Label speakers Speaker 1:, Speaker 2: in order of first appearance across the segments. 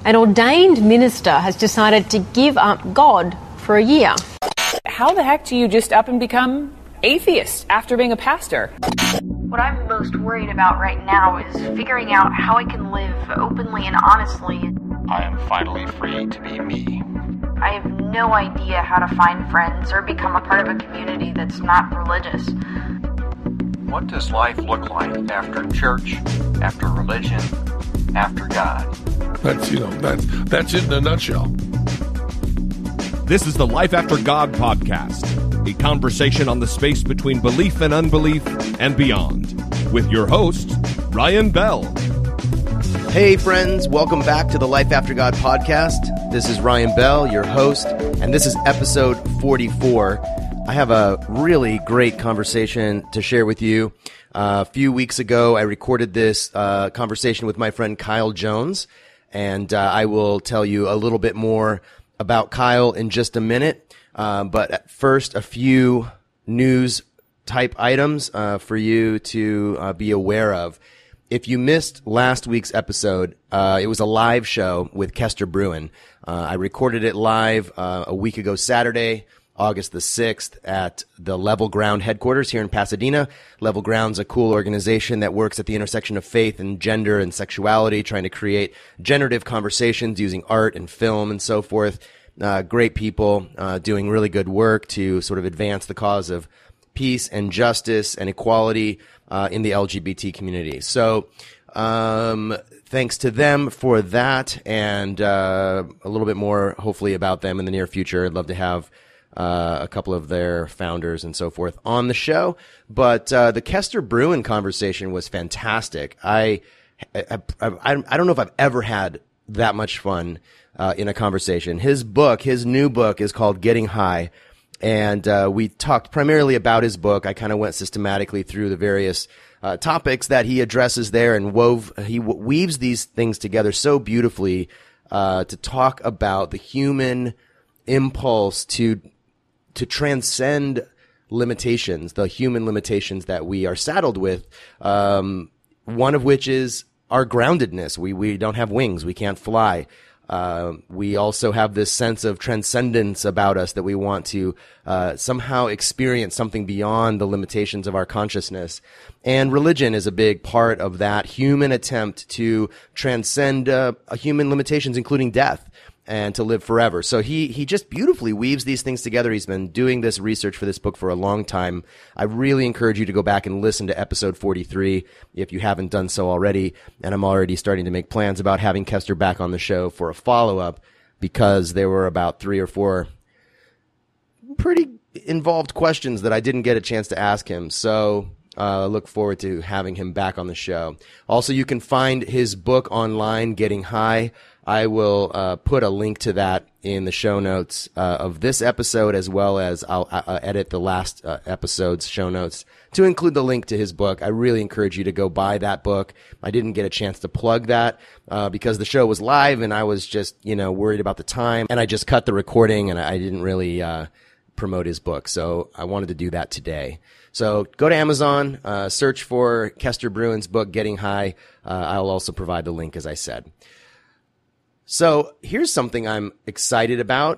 Speaker 1: An ordained minister has decided to give up God for a year.
Speaker 2: How the heck do you just up and become atheist after being a pastor?
Speaker 3: What I'm most worried about right now is figuring out how I can live openly and honestly.
Speaker 4: I am finally free to be me.
Speaker 3: I have no idea how to find friends or become a part of a community that's not religious.
Speaker 4: What does life look like after church, after religion, after God?
Speaker 5: That's it in a nutshell.
Speaker 6: This is the Life After God podcast, a conversation on the space between belief and unbelief and beyond, with your host, Ryan Bell.
Speaker 7: Hey friends, welcome back to the Life After God podcast. This is Ryan Bell, your host, and this is episode 44. I have a really great conversation to share with you. A few weeks ago, I recorded this conversation with my friend Kyle Jones, and I will tell you a little bit more about Kyle in just a minute. But at first, a few news type items for you to be aware of. If you missed last week's episode, it was a live show with Kester Brewin. I recorded it live a week ago Saturday, August the 6th at the Level Ground headquarters here in Pasadena. Level Ground's a cool organization that works at the intersection of faith and gender and sexuality, trying to create generative conversations using art and film and so forth. Great people doing really good work to sort of advance the cause of peace and justice and equality in the LGBT community. So thanks to them for that, and a little bit more hopefully about them in the near future. I'd love to have a couple of their founders and so forth on the show. But the Kester Brewin conversation was fantastic. I don't know if I've ever had that much fun in a conversation. His new book is called Getting High, and we talked primarily about his book. I kind of went systematically through the various topics that he addresses there, and he weaves these things together so beautifully to talk about the human impulse to transcend limitations, the human limitations that we are saddled with, one of which is our groundedness. We don't have wings. We can't fly. We also have this sense of transcendence about us that we want to somehow experience something beyond the limitations of our consciousness. And religion is a big part of that human attempt to transcend human limitations, including death, and to live forever. So he just beautifully weaves these things together. He's been doing this research for this book for a long time. I really encourage you to go back and listen to episode 43 if you haven't done so already. And I'm already starting to make plans about having Kester back on the show for a follow-up, because there were about 3 or 4 pretty involved questions that I didn't get a chance to ask him. So look forward to having him back on the show. Also, you can find his book online, Getting High. I will put a link to that in the show notes of this episode, as well as I'll edit the last episode's show notes to include the link to his book. I really encourage you to go buy that book. I didn't get a chance to plug that because the show was live and I was just, worried about the time, and I just cut the recording and I didn't really promote his book. So I wanted to do that today. So go to Amazon, search for Kester Brewin's book, Getting High. I'll also provide the link, as I said. So here's something I'm excited about.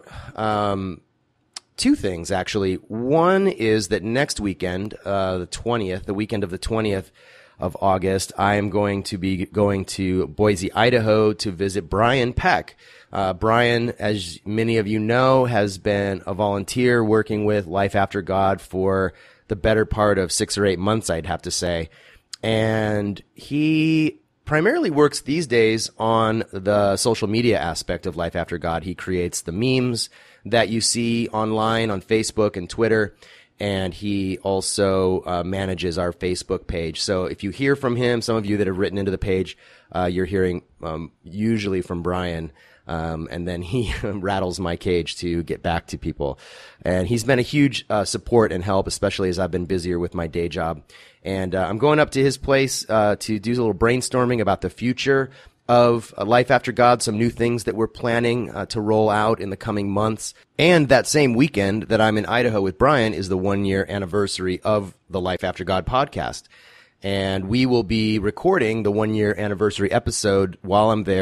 Speaker 7: 2 things, actually. One is that next weekend, the weekend of the 20th of August, I am going to be going to Boise, Idaho to visit Brian Peck. Brian, as many of you know, has been a volunteer working with Life After God for the better part of 6 or 8 months, I'd have to say. And he primarily works these days on the social media aspect of Life After God. He creates the memes that you see online on Facebook and Twitter, and he also manages our Facebook page. So if you hear from him, some of you that have written into the page, you're hearing usually from Brian, and then he rattles my cage to get back to people. And he's been a huge support and help, especially as I've been busier with my day job. And I'm going up to his place to do a little brainstorming about the future of Life After God, some new things that we're planning to roll out in the coming months. And that same weekend that I'm in Idaho with Brian is the 1-year anniversary of the Life After God podcast. And we will be recording the 1-year anniversary episode while I'm there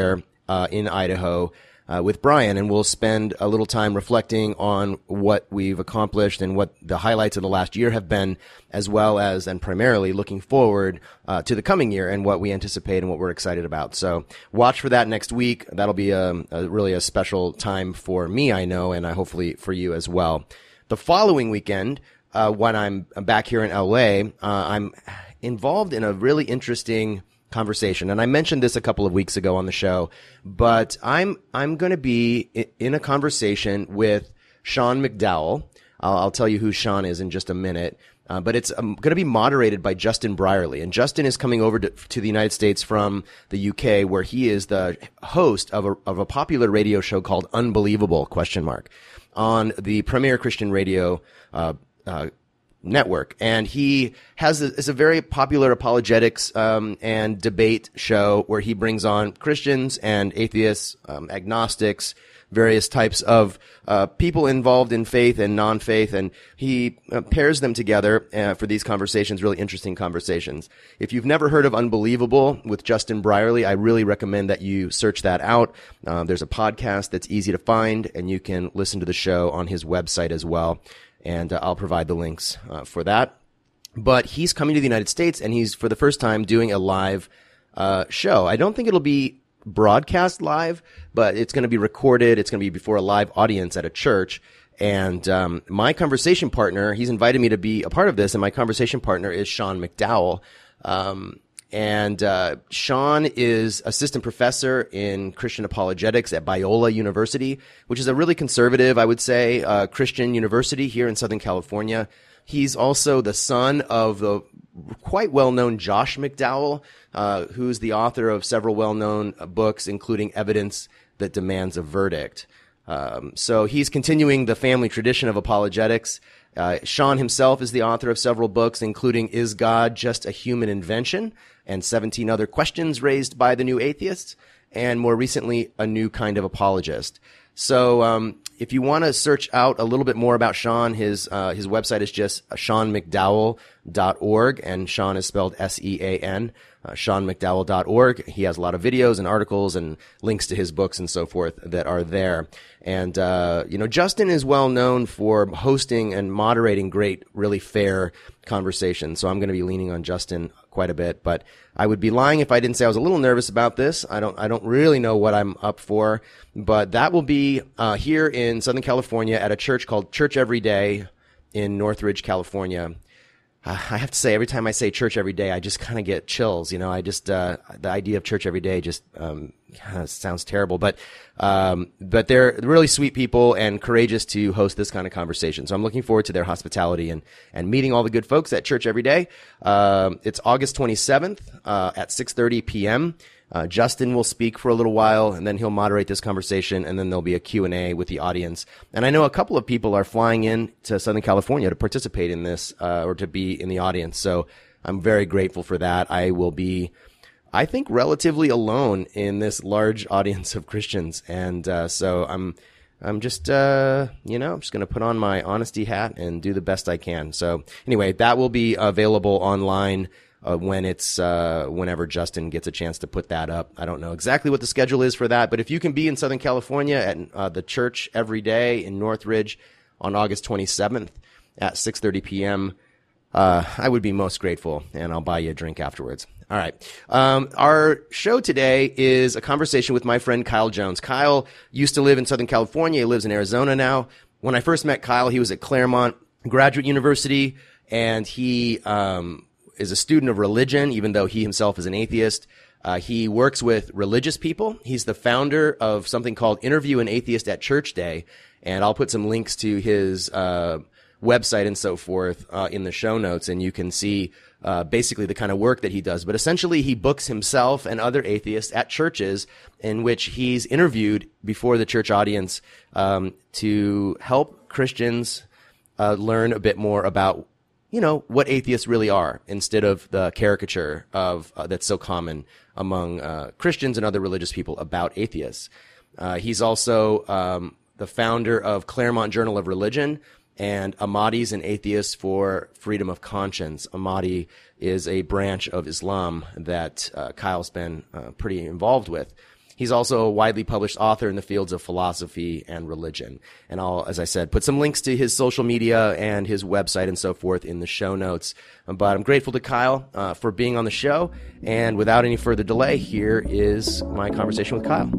Speaker 7: in Idaho with Brian, and we'll spend a little time reflecting on what we've accomplished and what the highlights of the last year have been, as well as, and primarily, looking forward to the coming year and what we anticipate and what we're excited about. So watch for that next week. That'll be really a special time for me, I know, and hopefully for you as well. The following weekend, when I'm back here in LA, I'm involved in a really interesting conversation. And I mentioned this a couple of weeks ago on the show, but I'm going to be in a conversation with Sean McDowell. I'll tell you who Sean is in just a minute. But it's going to be moderated by Justin Brierley. And Justin is coming over to the United States from the UK, where he is the host of a popular radio show called Unbelievable ? On the Premier Christian Radio network. And he is a very popular apologetics and debate show where he brings on Christians and atheists, agnostics, various types of people involved in faith and non-faith, and he pairs them together for these conversations, really interesting conversations. If you've never heard of Unbelievable with Justin Brierley, I really recommend that you search that out. There's a podcast that's easy to find, and you can listen to the show on his website as well. And I'll provide the links for that. But he's coming to the United States, and he's, for the first time, doing a live show. I don't think it'll be broadcast live, but it's going to be recorded. It's going to be before a live audience at a church. And my conversation partner, he's invited me to be a part of this, and my conversation partner is Sean McDowell. Sean is assistant professor in Christian apologetics at Biola University, which is a really conservative, I would say, Christian university here in Southern California. He's also the son of the quite well-known Josh McDowell, who's the author of several well-known books, including Evidence That Demands a Verdict. So he's continuing the family tradition of apologetics. Sean himself is the author of several books, including Is God Just a Human Invention? And 17 Other Questions Raised by the New Atheists, and more recently, A New Kind of Apologist. So if you want to search out a little bit more about Sean, his website is just seanmcdowell.org, and Sean is spelled S-E-A-N, seanmcdowell.org. He has a lot of videos and articles and links to his books and so forth that are there. And, Justin is well known for hosting and moderating great, really fair conversations. So I'm going to be leaning on Justin quite a bit, but I would be lying if I didn't say I was a little nervous about this. I don't really know what I'm up for, but that will be, here in Southern California at a church called Church Every Day in Northridge, California. I have to say, every time I say church every day, I just kind of get chills. I just, the idea of church every day just, sounds terrible, but they're really sweet people and courageous to host this kind of conversation. So I'm looking forward to their hospitality and meeting all the good folks at Church Every Day. It's August 27th, at 6:30 p.m. Justin will speak for a little while, and then he'll moderate this conversation, and then there'll be a Q&A with the audience. And I know a couple of people are flying in to Southern California to participate in this, or to be in the audience. So I'm very grateful for that. I will be, I think, relatively alone in this large audience of Christians. And so I'm just, I'm just going to put on my honesty hat and do the best I can. So anyway, that will be available online whenever Justin gets a chance to put that up. I don't know exactly what the schedule is for that, but if you can be in Southern California at the Church Every Day in Northridge on August 27th at 6:30 p.m., I would be most grateful, and I'll buy you a drink afterwards. All right. Our show today is a conversation with my friend Kyle Jones. Kyle used to live in Southern California. He lives in Arizona now. When I first met Kyle, he was at Claremont Graduate University, and he is a student of religion, even though he himself is an atheist. He works with religious people. He's the founder of something called Interview an Atheist at Church Day, and I'll put some links to his website and so forth in the show notes, and you can see basically the kind of work that he does. But essentially, he books himself and other atheists at churches in which he's interviewed before the church audience to help Christians learn a bit more about what atheists really are, instead of the caricature of that's so common among Christians and other religious people about atheists. He's also the founder of Claremont Journal of Religion and Ahmadis and Atheists for Freedom of Conscience. Ahmadi is a branch of Islam that Kyle's been pretty involved with. He's also a widely published author in the fields of philosophy and religion. And I'll, as I said, put some links to his social media and his website and so forth in the show notes. But I'm grateful to Kyle for being on the show. And without any further delay, here is my conversation with Kyle.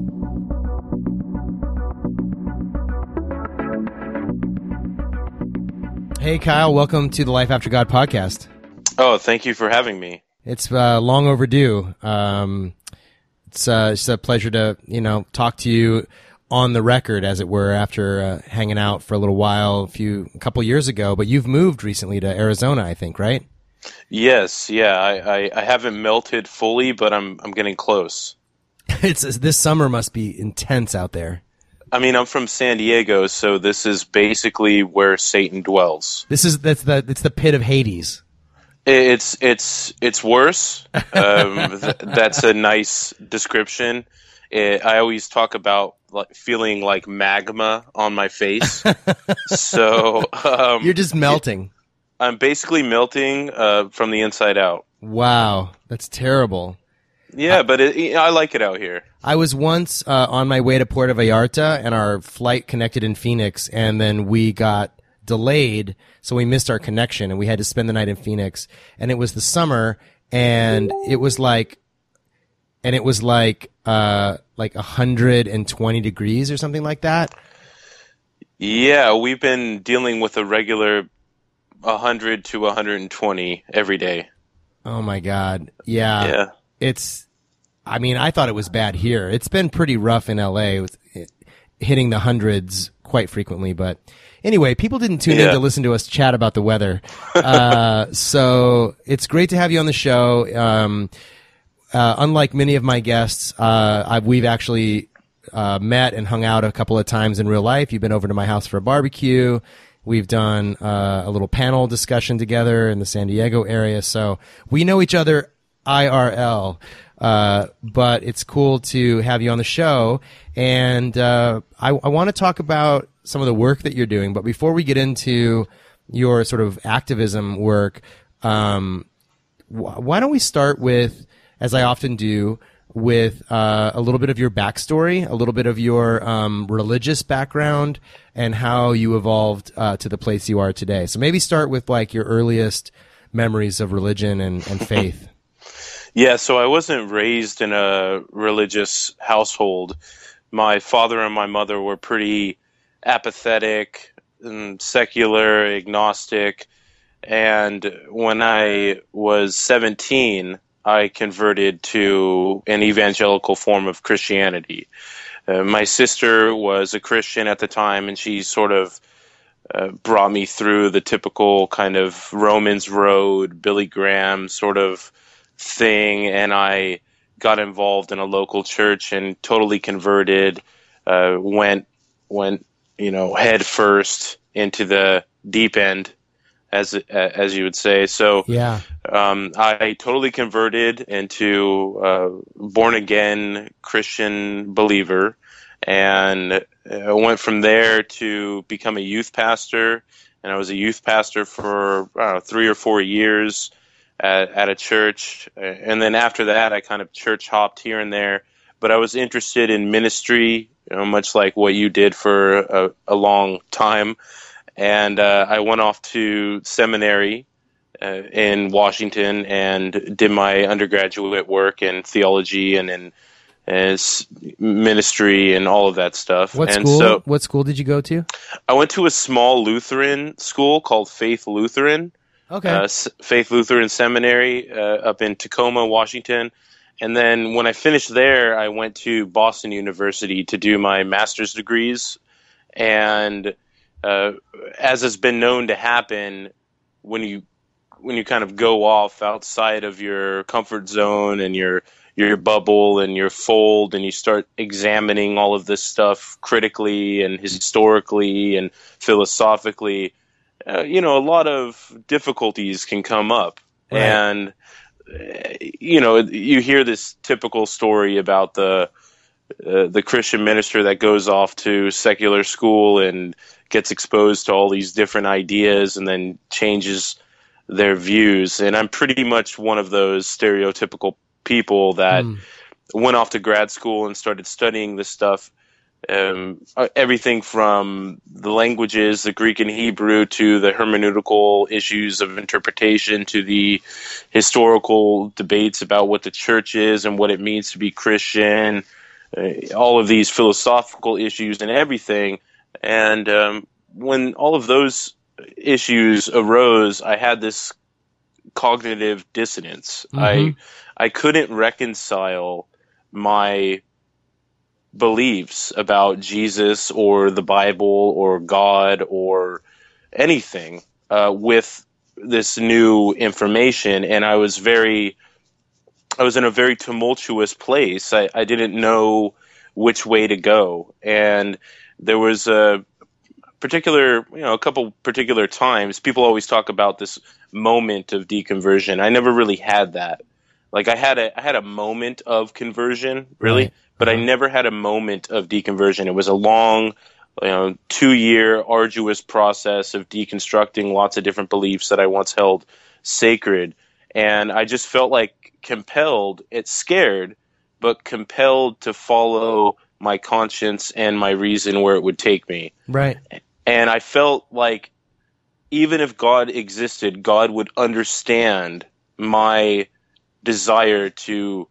Speaker 7: Hey, Kyle, welcome to the Life After God podcast.
Speaker 8: Oh, thank you for having me.
Speaker 7: It's long overdue. It's a pleasure to, talk to you on the record, as it were, after hanging out for a little while a couple years ago. But you've moved recently to Arizona, I think, right?
Speaker 8: Yes, yeah. I haven't melted fully, but I'm getting close.
Speaker 7: This summer must be intense out there.
Speaker 8: I mean, I'm from San Diego, so this is basically where Satan dwells.
Speaker 7: It's the pit of Hades.
Speaker 8: It's worse. That's a nice description. I always talk about feeling like magma on my face. So
Speaker 7: you're just melting.
Speaker 8: I'm basically melting from the inside out.
Speaker 7: Wow, that's terrible.
Speaker 8: Yeah, but I like it out here.
Speaker 7: I was once on my way to Puerto Vallarta, and our flight connected in Phoenix, and then we got delayed, so we missed our connection, and we had to spend the night in Phoenix. And it was the summer, and it was like 120 degrees or something like that.
Speaker 8: Yeah, we've been dealing with a regular 100 to 120 every day.
Speaker 7: Oh my God. Yeah. I thought it was bad here. It's been pretty rough in LA with hitting the hundreds quite frequently, but anyway, people didn't tune in to listen to us chat about the weather. So it's great to have you on the show. Unlike many of my guests, we've actually met and hung out a couple of times in real life. You've been over to my house for a barbecue. We've done a little panel discussion together in the San Diego area. So we know each other IRL. But it's cool to have you on the show. And I want to talk about some of the work that you're doing. But before we get into your sort of activism work, why don't we start with, as I often do, with a little bit of your backstory, a little bit of your religious background, and how you evolved to the place you are today. So maybe start with like your earliest memories of religion and faith.
Speaker 8: Yeah, so I wasn't raised in a religious household. My father and my mother were pretty apathetic and secular, agnostic. And when I was 17, I converted to an evangelical form of Christianity. My sister was a Christian at the time, and she sort of brought me through the typical kind of Romans Road, Billy Graham sort of thing, and I got involved in a local church and totally converted, went head first into the deep end, as you would say. So
Speaker 7: yeah.
Speaker 8: I totally converted into born again Christian believer, and went from there to become a youth pastor. And I was a youth pastor for 3 or 4 years at a church, and then after that I kind of church hopped here and there, but I was interested in ministry, much like what you did for a long time, and I went off to seminary in Washington and did my undergraduate work in theology and in ministry and all of that stuff.
Speaker 7: What school did you go to?
Speaker 8: I went to a small Lutheran school called Faith Lutheran.
Speaker 7: Okay.
Speaker 8: Faith Lutheran Seminary up in Tacoma, Washington. And then when I finished there, I went to Boston University to do my master's degrees. And as has been known to happen, when you kind of go off outside of your comfort zone and your bubble and your fold, and you start examining all of this stuff critically and historically and philosophically, a lot of difficulties can come up. Right. And, you hear this typical story about the Christian minister that goes off to secular school and gets exposed to all these different ideas and then changes their views. And I'm pretty much one of those stereotypical people that went off to grad school and started studying this stuff. Everything from the languages, the Greek and Hebrew, to the hermeneutical issues of interpretation, to the historical debates about what the church is and what it means to be Christian, all of these philosophical issues and everything. And when all of those issues arose, I had this cognitive dissonance. I couldn't reconcile my beliefs about Jesus or the Bible or God or anything with this new information, and I was in a very tumultuous place. I didn't know which way to go, and there was a couple particular times. People always talk about this moment of deconversion. I never really had that. Like I had a moment of conversion, really. Right. But I never had a moment of deconversion. It was a long, 2-year arduous process of deconstructing lots of different beliefs that I once held sacred. And I just felt like compelled, it's scared, but compelled to follow my conscience and my reason where it would take me.
Speaker 7: Right.
Speaker 8: And I felt like even if God existed, God would understand my desire to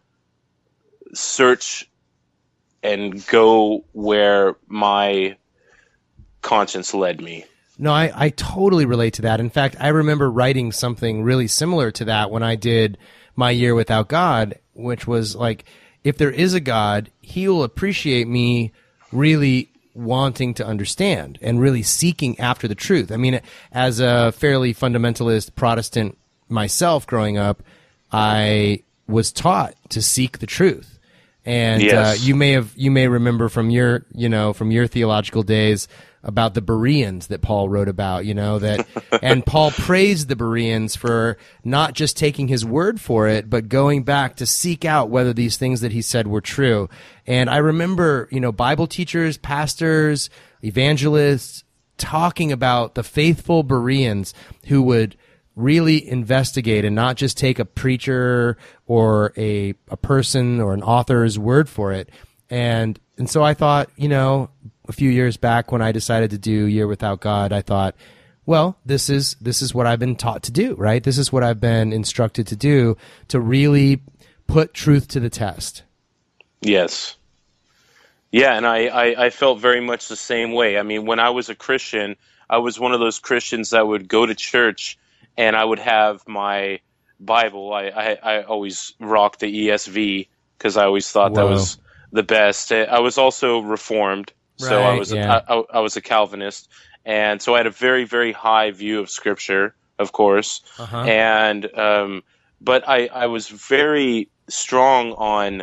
Speaker 8: search and go where my conscience led me.
Speaker 7: No, I totally relate to that. In fact, I remember writing something really similar to that when I did my year without God, which was like, if there is a God, he will appreciate me really wanting to understand and really seeking after the truth. I mean, as a fairly fundamentalist Protestant myself growing up, I was taught to seek the truth. And
Speaker 8: yes.
Speaker 7: You may remember from your theological days about the Bereans that Paul wrote about, and Paul praised the Bereans for not just taking his word for it, but going back to seek out whether these things that he said were true. And I remember, Bible teachers, pastors, evangelists talking about the faithful Bereans who would really investigate and not just take a preacher or a person or an author's word for it. And so I thought, a few years back when I decided to do Year Without God, I thought, well, this is what I've been taught to do, right? This is what I've been instructed to do, to really put truth to the test.
Speaker 8: Yes. Yeah, and I felt very much the same way. I mean, when I was a Christian, I was one of those Christians that would go to church and I would have my Bible. I always rocked the ESV because I always thought that was the best. I was also Reformed, so I was a Calvinist, and so I had a very, very high view of Scripture, of course. And but I was very strong on,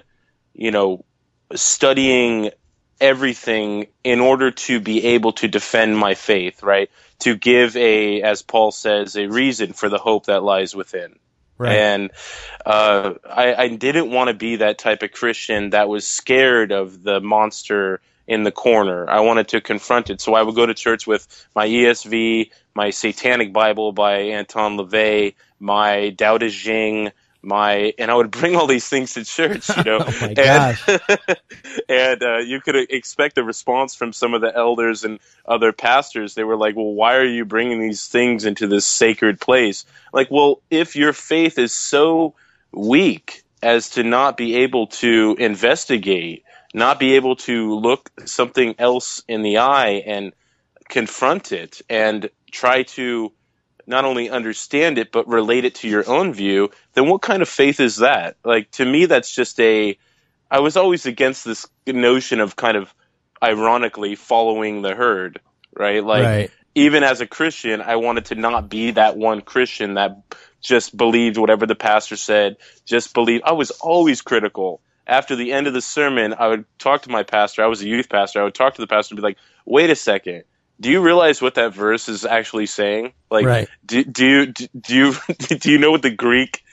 Speaker 8: studying everything in order to be able to defend my faith, right? To give as Paul says, a reason for the hope that lies within. Right. And I didn't want to be that type of Christian that was scared of the monster in the corner. I wanted to confront it. So I would go to church with my ESV, my Satanic Bible by Anton LaVey, my Tao Te Ching, and I would bring all these things to church,
Speaker 7: Oh my gosh.
Speaker 8: And you could expect a response from some of the elders and other pastors. They were like, well, why are you bringing these things into this sacred place? Like, well, if your faith is so weak as to not be able to investigate, not be able to look something else in the eye and confront it and try to not only understand it, but relate it to your own view, then what kind of faith is that? Like, to me, that's just I was always against this notion of kind of ironically following the herd, right? Like, even as a Christian, I wanted to not be that one Christian that just believed whatever the pastor said, I was always critical. After the end of the sermon, I would talk to my pastor. I was a youth pastor. I would talk to the pastor and be like, wait a second. Do you realize what that verse is actually saying? Like, do you know what the Greek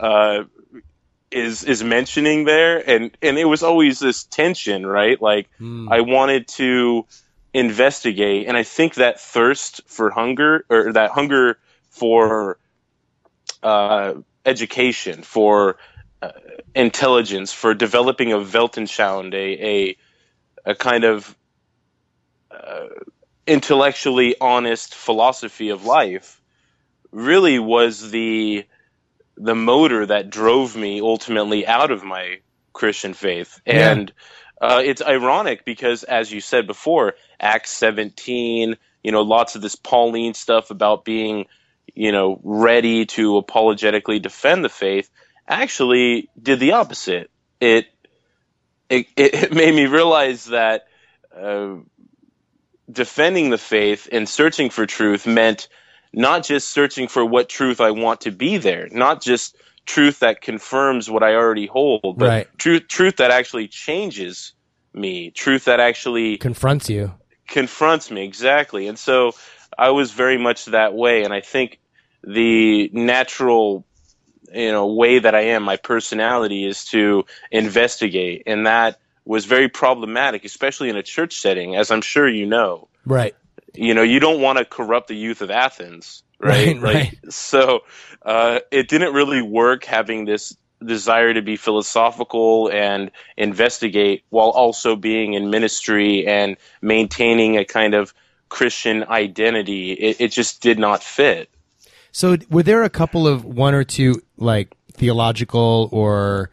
Speaker 8: is mentioning there? And it was always this tension, right? Like, I wanted to investigate, and I think that thirst for hunger, or that hunger for education, for intelligence, for developing a Weltanschauung, a kind of intellectually honest philosophy of life, really was the motor that drove me ultimately out of my Christian faith.
Speaker 7: Yeah.
Speaker 8: And it's ironic because, as you said before, Acts 17, lots of this Pauline stuff about being, ready to apologetically defend the faith, actually did the opposite. It made me realize that defending the faith and searching for truth meant not just searching for what truth I want to be there, not just truth that confirms what I already hold, but
Speaker 9: Right.
Speaker 8: truth that actually changes me, truth that actually
Speaker 9: Confronts you.
Speaker 8: confronts me, exactly. And so I was very much that way, and I think the natural way that I am, my personality, is to investigate, and that was very problematic, especially in a church setting, as I'm sure you know.
Speaker 9: Right.
Speaker 8: You don't want to corrupt the youth of Athens, right?
Speaker 9: Right.
Speaker 8: So it didn't really work having this desire to be philosophical and investigate while also being in ministry and maintaining a kind of Christian identity. It just did not fit.
Speaker 9: So were there a couple of one or two like theological or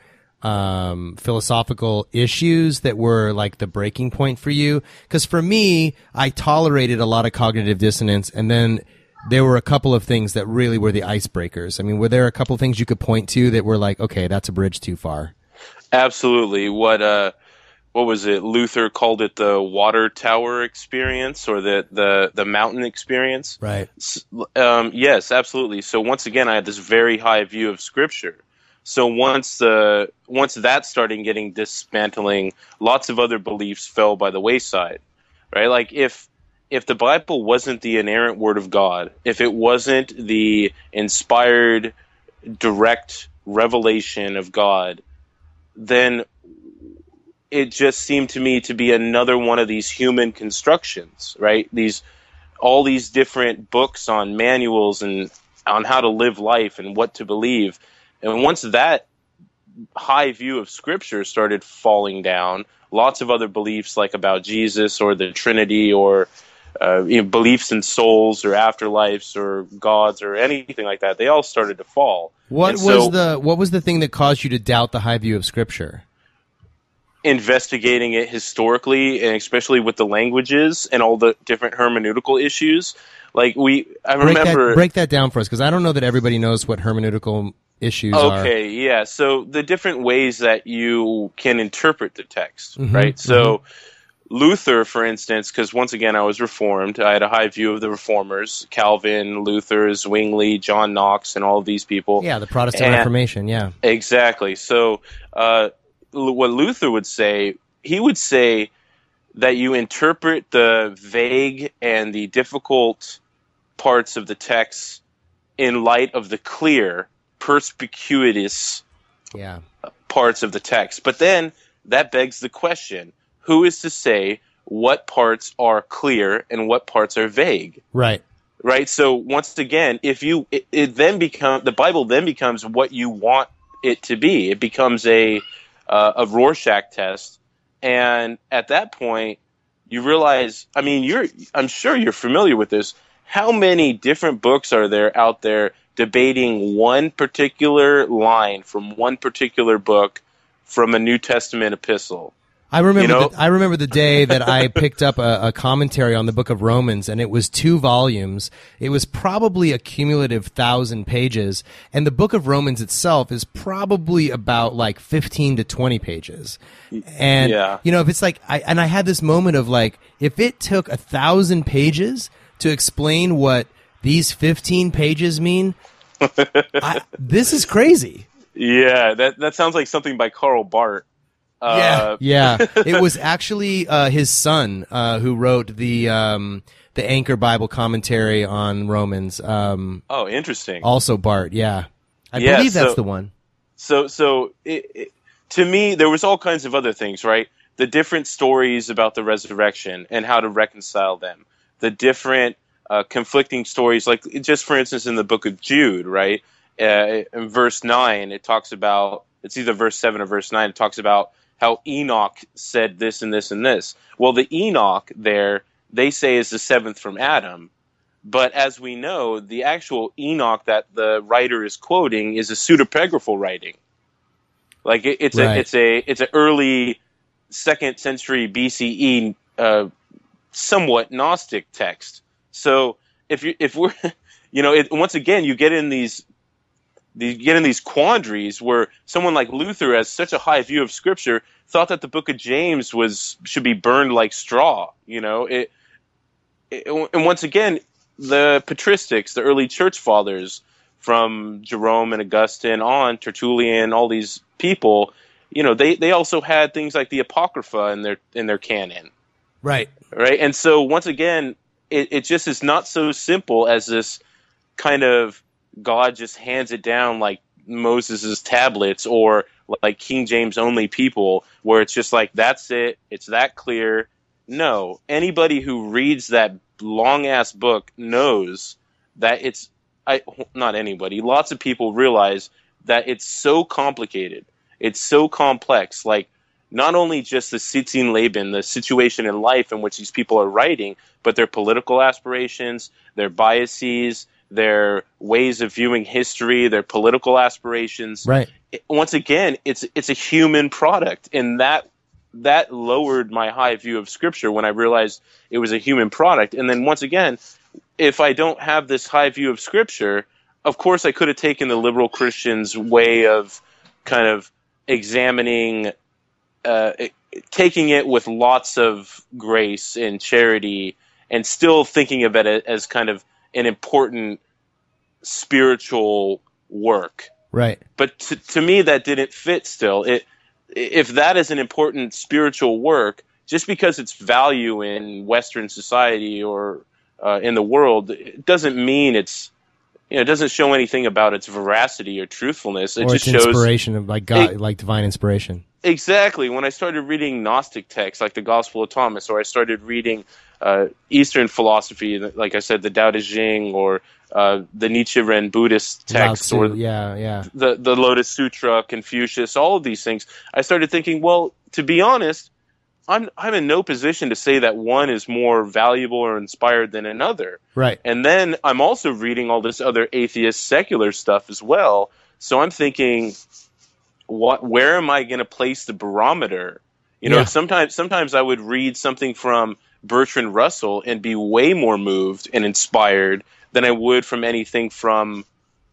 Speaker 9: philosophical issues that were like the breaking point for you? Because for me, I tolerated a lot of cognitive dissonance, and then there were a couple of things that really were the icebreakers. I mean, were there a couple of things you could point to that were like, okay, that's a bridge too far?
Speaker 8: Absolutely. What was it? Luther called it the water tower experience, or the mountain experience.
Speaker 9: Right.
Speaker 8: Yes, absolutely. So once again, I had this very high view of Scripture. So once that started getting dismantling, lots of other beliefs fell by the wayside, right? Like if the Bible wasn't the inerrant Word of God, if it wasn't the inspired, direct revelation of God, then it just seemed to me to be another one of these human constructions, right? All these different books on manuals and on how to live life and what to believe. And once that high view of Scripture started falling down, lots of other beliefs like about Jesus or the Trinity or beliefs in souls or afterlives or gods or anything like that, they all started to fall.
Speaker 9: What was the thing that caused you to doubt the high view of Scripture?
Speaker 8: Investigating it historically, and especially with the languages and all the different hermeneutical issues. Like
Speaker 9: break that down for us, because I don't know that everybody knows what hermeneutical issues are.
Speaker 8: Okay, yeah. So the different ways that you can interpret the text, right? So Luther, for instance, because once again, I was Reformed. I had a high view of the Reformers, Calvin, Luther, Zwingli, John Knox, and all of these people.
Speaker 9: Yeah, the Protestant Reformation, yeah.
Speaker 8: Exactly. So what Luther would say, he would say that you interpret the vague and the difficult parts of the text in light of the clear, perspicuous parts of the text. But then that begs the question, who is to say what parts are clear and what parts are vague?
Speaker 9: Right.
Speaker 8: Right. So once again, the Bible then becomes what you want it to be. It becomes a Rorschach test. And at that point, you realize, I'm sure you're familiar with this. How many different books are there out there debating one particular line from one particular book from a New Testament epistle?
Speaker 9: I remember the day that I picked up a commentary on the book of Romans, and it was 2 volumes. It was probably a cumulative 1,000 pages, and the book of Romans itself is probably about like 15 to 20 pages. And if it's like, I had this moment of like, if it took 1,000 pages to explain what these 15 pages mean, this is crazy.
Speaker 8: Yeah, that sounds like something by Karl Barth.
Speaker 9: Yeah. It was actually his son who wrote the Anchor Bible commentary on Romans.
Speaker 8: Oh, interesting.
Speaker 9: Also Barth, yeah. I believe that's the one.
Speaker 8: So to me, there was all kinds of other things, right? The different stories about the resurrection and how to reconcile them. The different conflicting stories, like just for instance in the book of Jude, right? In verse 9, it talks about it's either verse 7 or verse 9. It talks about how Enoch said this and this and this. Well, the Enoch there, they say is the seventh from Adam. But as we know, the actual Enoch that the writer is quoting is a pseudepigraphal writing. Like it's an early 2nd century BCE, somewhat Gnostic text. So if we're, once again, you get in these quandaries where someone like Luther has such a high view of Scripture, thought that the Book of James should be burned like straw. And once again, the patristics, the early church fathers, from Jerome and Augustine on, Tertullian, all these people, they also had things like the Apocrypha in their canon.
Speaker 9: Right.
Speaker 8: And so once again, it just is not so simple as this kind of God just hands it down like Moses' tablets or like King James only people, where it's just like, that's it, it's that clear. No, anybody who reads that long ass book knows that not anybody, lots of people realize that it's so complicated, it's so complex. Like, not only just the Sitzin Leben, the situation in life in which these people are writing, but their political aspirations, their biases, their ways of viewing history, their political aspirations.
Speaker 9: Right.
Speaker 8: Once again, it's a human product, and that lowered my high view of Scripture when I realized it was a human product. And then once again, if I don't have this high view of Scripture, of course I could have taken the liberal Christians' way of kind of examining, taking it with lots of grace and charity, and still thinking of it as kind of an important spiritual work.
Speaker 9: Right.
Speaker 8: But to me, that didn't fit still. If that is an important spiritual work, just because it's value in Western society or in the world, it doesn't mean it doesn't show anything about its veracity or truthfulness. It just shows
Speaker 9: inspiration of like God, like divine inspiration. Exactly.
Speaker 8: When I started reading Gnostic texts like the Gospel of Thomas, or I started reading Eastern philosophy, like I said, the Tao Te Ching, or the Nichiren Buddhist text, or the Lotus Sutra, Confucius, all of these things, I started thinking, well, to be honest, I'm in no position to say that one is more valuable or inspired than another.
Speaker 9: Right.
Speaker 8: And then I'm also reading all this other atheist secular stuff as well. So I'm thinking, where am I going to place the barometer? Sometimes I would read something from Bertrand Russell and be way more moved and inspired than I would from anything from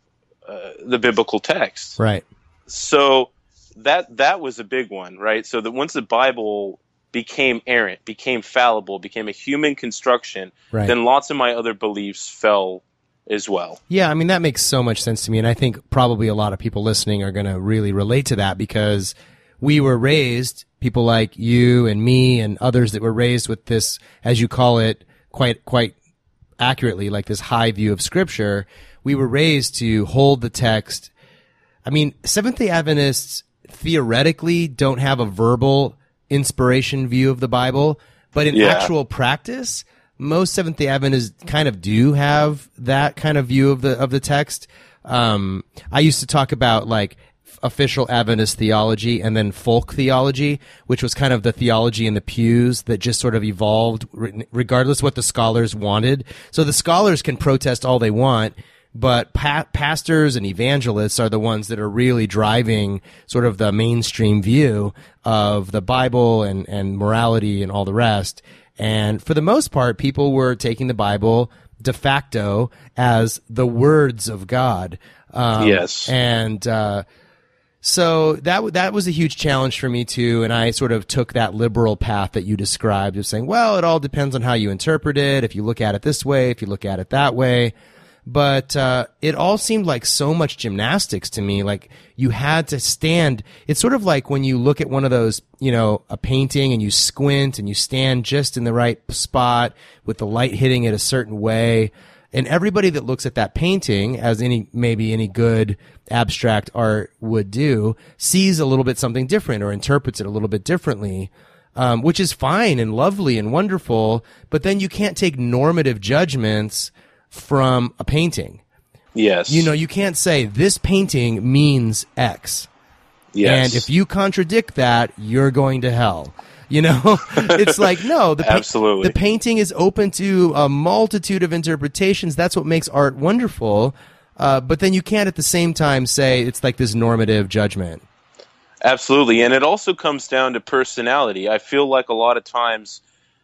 Speaker 8: the biblical text.
Speaker 9: Right.
Speaker 8: So that was a big one, right? So that once the Bible became errant, became fallible, became a human construction, then lots of my other beliefs fell as well.
Speaker 9: Yeah, I mean, that makes so much sense to me, and I think probably a lot of people listening are going to really relate to that, because we were raised, people like you and me and others that were raised with this, as you call it, quite accurately, like this high view of Scripture. We were raised to hold the text. I mean, Seventh-day Adventists theoretically don't have a verbal inspiration view of the Bible, but in actual practice, most Seventh-day Adventists kind of do have that kind of view of the text. I used to talk about like official Adventist theology and then folk theology, which was kind of the theology in the pews that just sort of evolved regardless what the scholars wanted. So the scholars can protest all they want, but pastors and evangelists are the ones that are really driving sort of the mainstream view of the Bible and morality and all the rest. And for the most part, people were taking the Bible de facto as the words of God.
Speaker 8: Yes.
Speaker 9: And so that was a huge challenge for me too, and I sort of took that liberal path that you described of saying, well, it all depends on how you interpret it, if you look at it this way, if you look at it that way. But it all seemed like so much gymnastics to me. Like you had to stand. It's sort of like when you look at one of those, a painting and you squint and you stand just in the right spot with the light hitting it a certain way. And everybody that looks at that painting, as maybe any good abstract art would do, sees a little bit something different or interprets it a little bit differently. Which is fine and lovely and wonderful, but then you can't take normative judgments from a painting.
Speaker 8: Yes.
Speaker 9: You can't say this painting means X.
Speaker 8: Yes.
Speaker 9: And if you contradict that, you're going to hell. You know, it's like, no,
Speaker 8: Absolutely.
Speaker 9: The painting is open to a multitude of interpretations. That's what makes art wonderful. But then you can't at the same time say it's like this normative judgment.
Speaker 8: Absolutely. And it also comes down to personality. I feel like a lot of times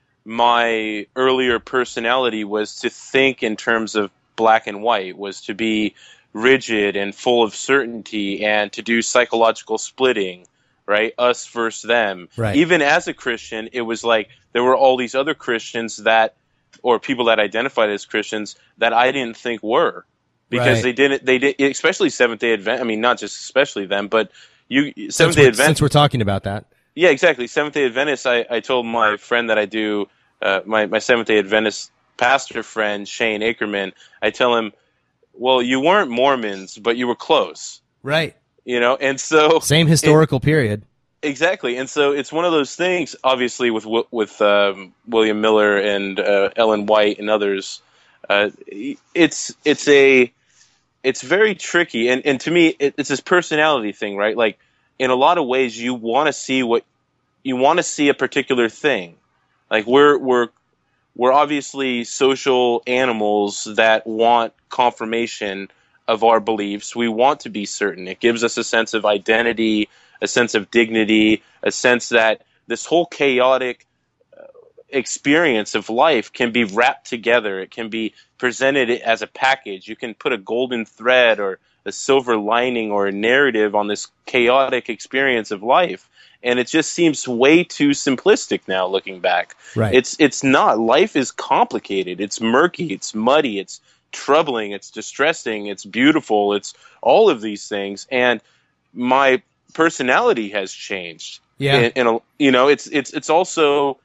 Speaker 8: my earlier personality was to think in terms of black and white, was to be rigid and full of certainty and to do psychological splitting. Right? Us versus them.
Speaker 9: Right.
Speaker 8: Even as a Christian, it was like there were all these other Christians or people that identified as Christians that I didn't think were. Because they did, especially Seventh-day Advent. I mean, not just especially them, but Seventh-day Advent.
Speaker 9: Since we're talking about that.
Speaker 8: Yeah, exactly. Seventh-day Adventists, I told my friend that I do, my Seventh-day Adventist pastor friend, Shane Ackerman, I tell him, well, you weren't Mormons, but you were close.
Speaker 9: Right.
Speaker 8: You know, and so
Speaker 9: same historical period.
Speaker 8: Exactly, and so it's one of those things. Obviously, with William Miller and Ellen White and others, it's very tricky. And to me, it's this personality thing, right? Like in a lot of ways, you want to see a particular thing. Like we're obviously social animals that want confirmation of our beliefs. We want to be certain. It gives us a sense of identity, a sense of dignity, a sense that this whole chaotic experience of life can be wrapped together. It can be presented as a package. You can put a golden thread or a silver lining or a narrative on this chaotic experience of life. And it just seems way too simplistic now looking back.
Speaker 9: Right.
Speaker 8: It's not. Life is complicated. It's murky. It's muddy. It's troubling, it's distressing, it's beautiful, it's all of these things, and my personality has changed.
Speaker 9: Yeah,
Speaker 8: it's also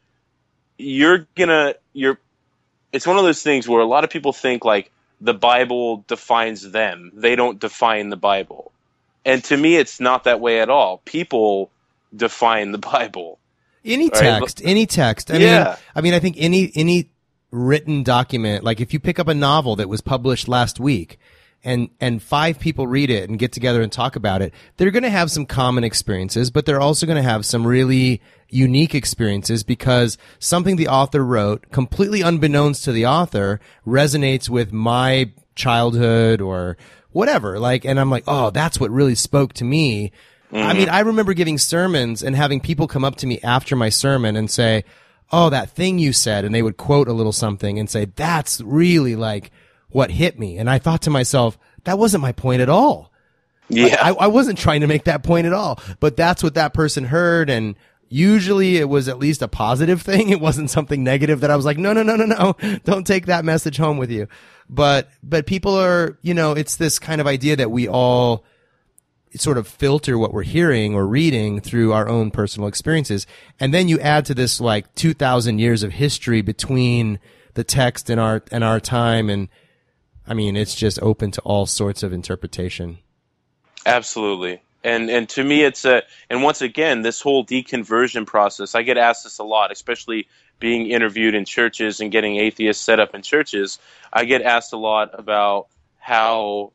Speaker 8: it's one of those things where a lot of people think like the Bible defines them. They don't define the Bible, and to me, it's not that way at all. People define the Bible.
Speaker 9: Any text. I mean, I think any written document, like if you pick up a novel that was published last week and 5 people read it and get together and talk about it, they're going to have some common experiences, but they're also going to have some really unique experiences because something the author wrote, completely unbeknownst to the author, resonates with my childhood or whatever. Like, and I'm like, oh, that's what really spoke to me. Mm-hmm. I mean, I remember giving sermons and having people come up to me after my sermon and say, oh, that thing you said, and they would quote a little something and say, that's really like what hit me. And I thought to myself, that wasn't my point at all.
Speaker 8: Yeah.
Speaker 9: Like, I wasn't trying to make that point at all, but that's what that person heard. And usually it was at least a positive thing. It wasn't something negative that I was like, no, don't take that message home with you. But people are, it's this kind of idea that we all sort of filter what we're hearing or reading through our own personal experiences. And then you add to this like 2,000 years of history between the text and our time. And I mean, it's just open to all sorts of interpretation.
Speaker 8: Absolutely. And to me, and once again, this whole deconversion process, I get asked this a lot, especially being interviewed in churches and getting atheists set up in churches. I get asked a lot about how,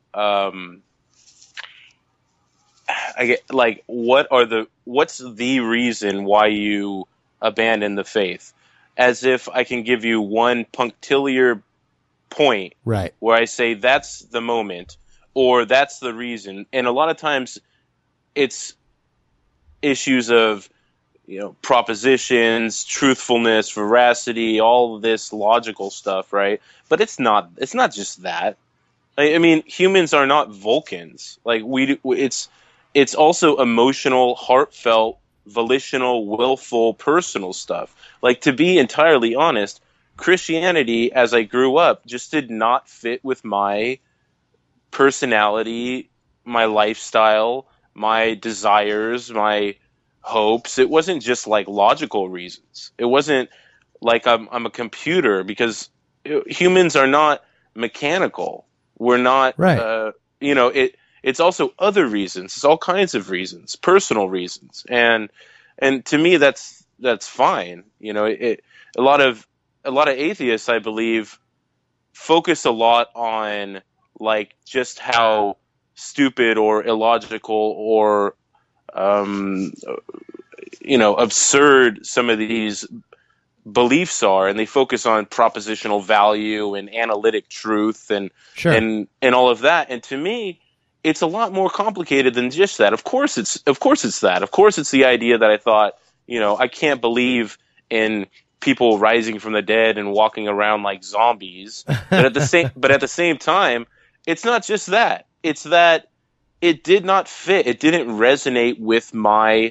Speaker 8: what's the reason why you abandon the faith? As if I can give you one punctiliar point,
Speaker 9: right,
Speaker 8: where I say that's the moment or that's the reason. And a lot of times it's issues of, propositions, truthfulness, veracity, all of this logical stuff, right? But it's not just that. I mean, humans are not Vulcans. Like it's also emotional, heartfelt, volitional, willful, personal stuff. Like, to be entirely honest, Christianity, as I grew up, just did not fit with my personality, my lifestyle, my desires, my hopes. It wasn't just like logical reasons. It wasn't like I'm a computer, because humans are not mechanical. We're not,
Speaker 9: right.
Speaker 8: It's also other reasons. It's all kinds of reasons, personal reasons, and to me that's fine. A lot of atheists, I believe, focus a lot on like just how stupid or illogical or absurd some of these beliefs are, and they focus on propositional value and analytic truth and all of that. And to me, it's a lot more complicated than just that. Of course it's that. Of course it's the idea that I thought, I can't believe in people rising from the dead and walking around like zombies. But at the same time, it's not just that. It's that it did not fit. It didn't resonate with my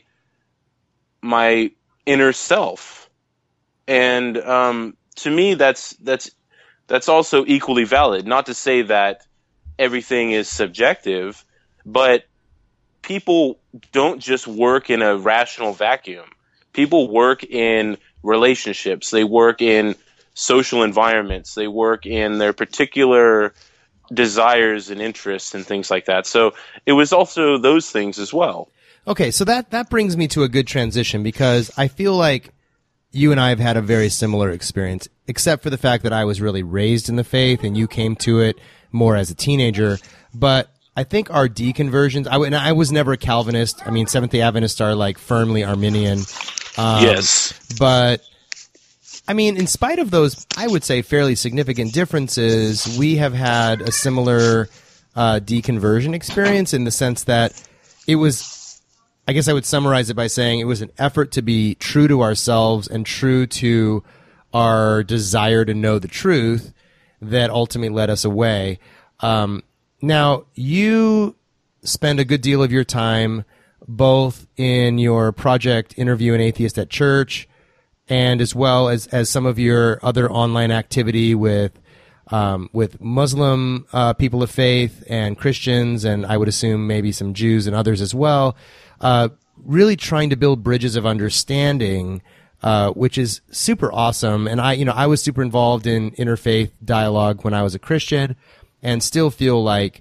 Speaker 8: inner self. And to me, that's also equally valid. Not to say that everything is subjective, but people don't just work in a rational vacuum. People work in relationships. They work in social environments. They work in their particular desires and interests and things like that. So it was also those things as well.
Speaker 9: Okay, so that brings me to a good transition, because I feel like you and I have had a very similar experience, except for the fact that I was really raised in the faith and you came to it more as a teenager. But I think our deconversions, I was never a Calvinist. I mean, Seventh-day Adventists are like firmly Arminian.
Speaker 8: Yes.
Speaker 9: But I mean, in spite of those, I would say, fairly significant differences, we have had a similar deconversion experience, in the sense that it was, I guess I would summarize it by saying it was an effort to be true to ourselves and true to our desire to know the truth that ultimately led us away. Now, you spend a good deal of your time both in your project Interview an Atheist at Church, and as well as some of your other online activity with Muslim people of faith and Christians, and I would assume maybe some Jews and others as well, really trying to build bridges of understanding, which is super awesome. And I was super involved in interfaith dialogue when I was a Christian, and still feel like,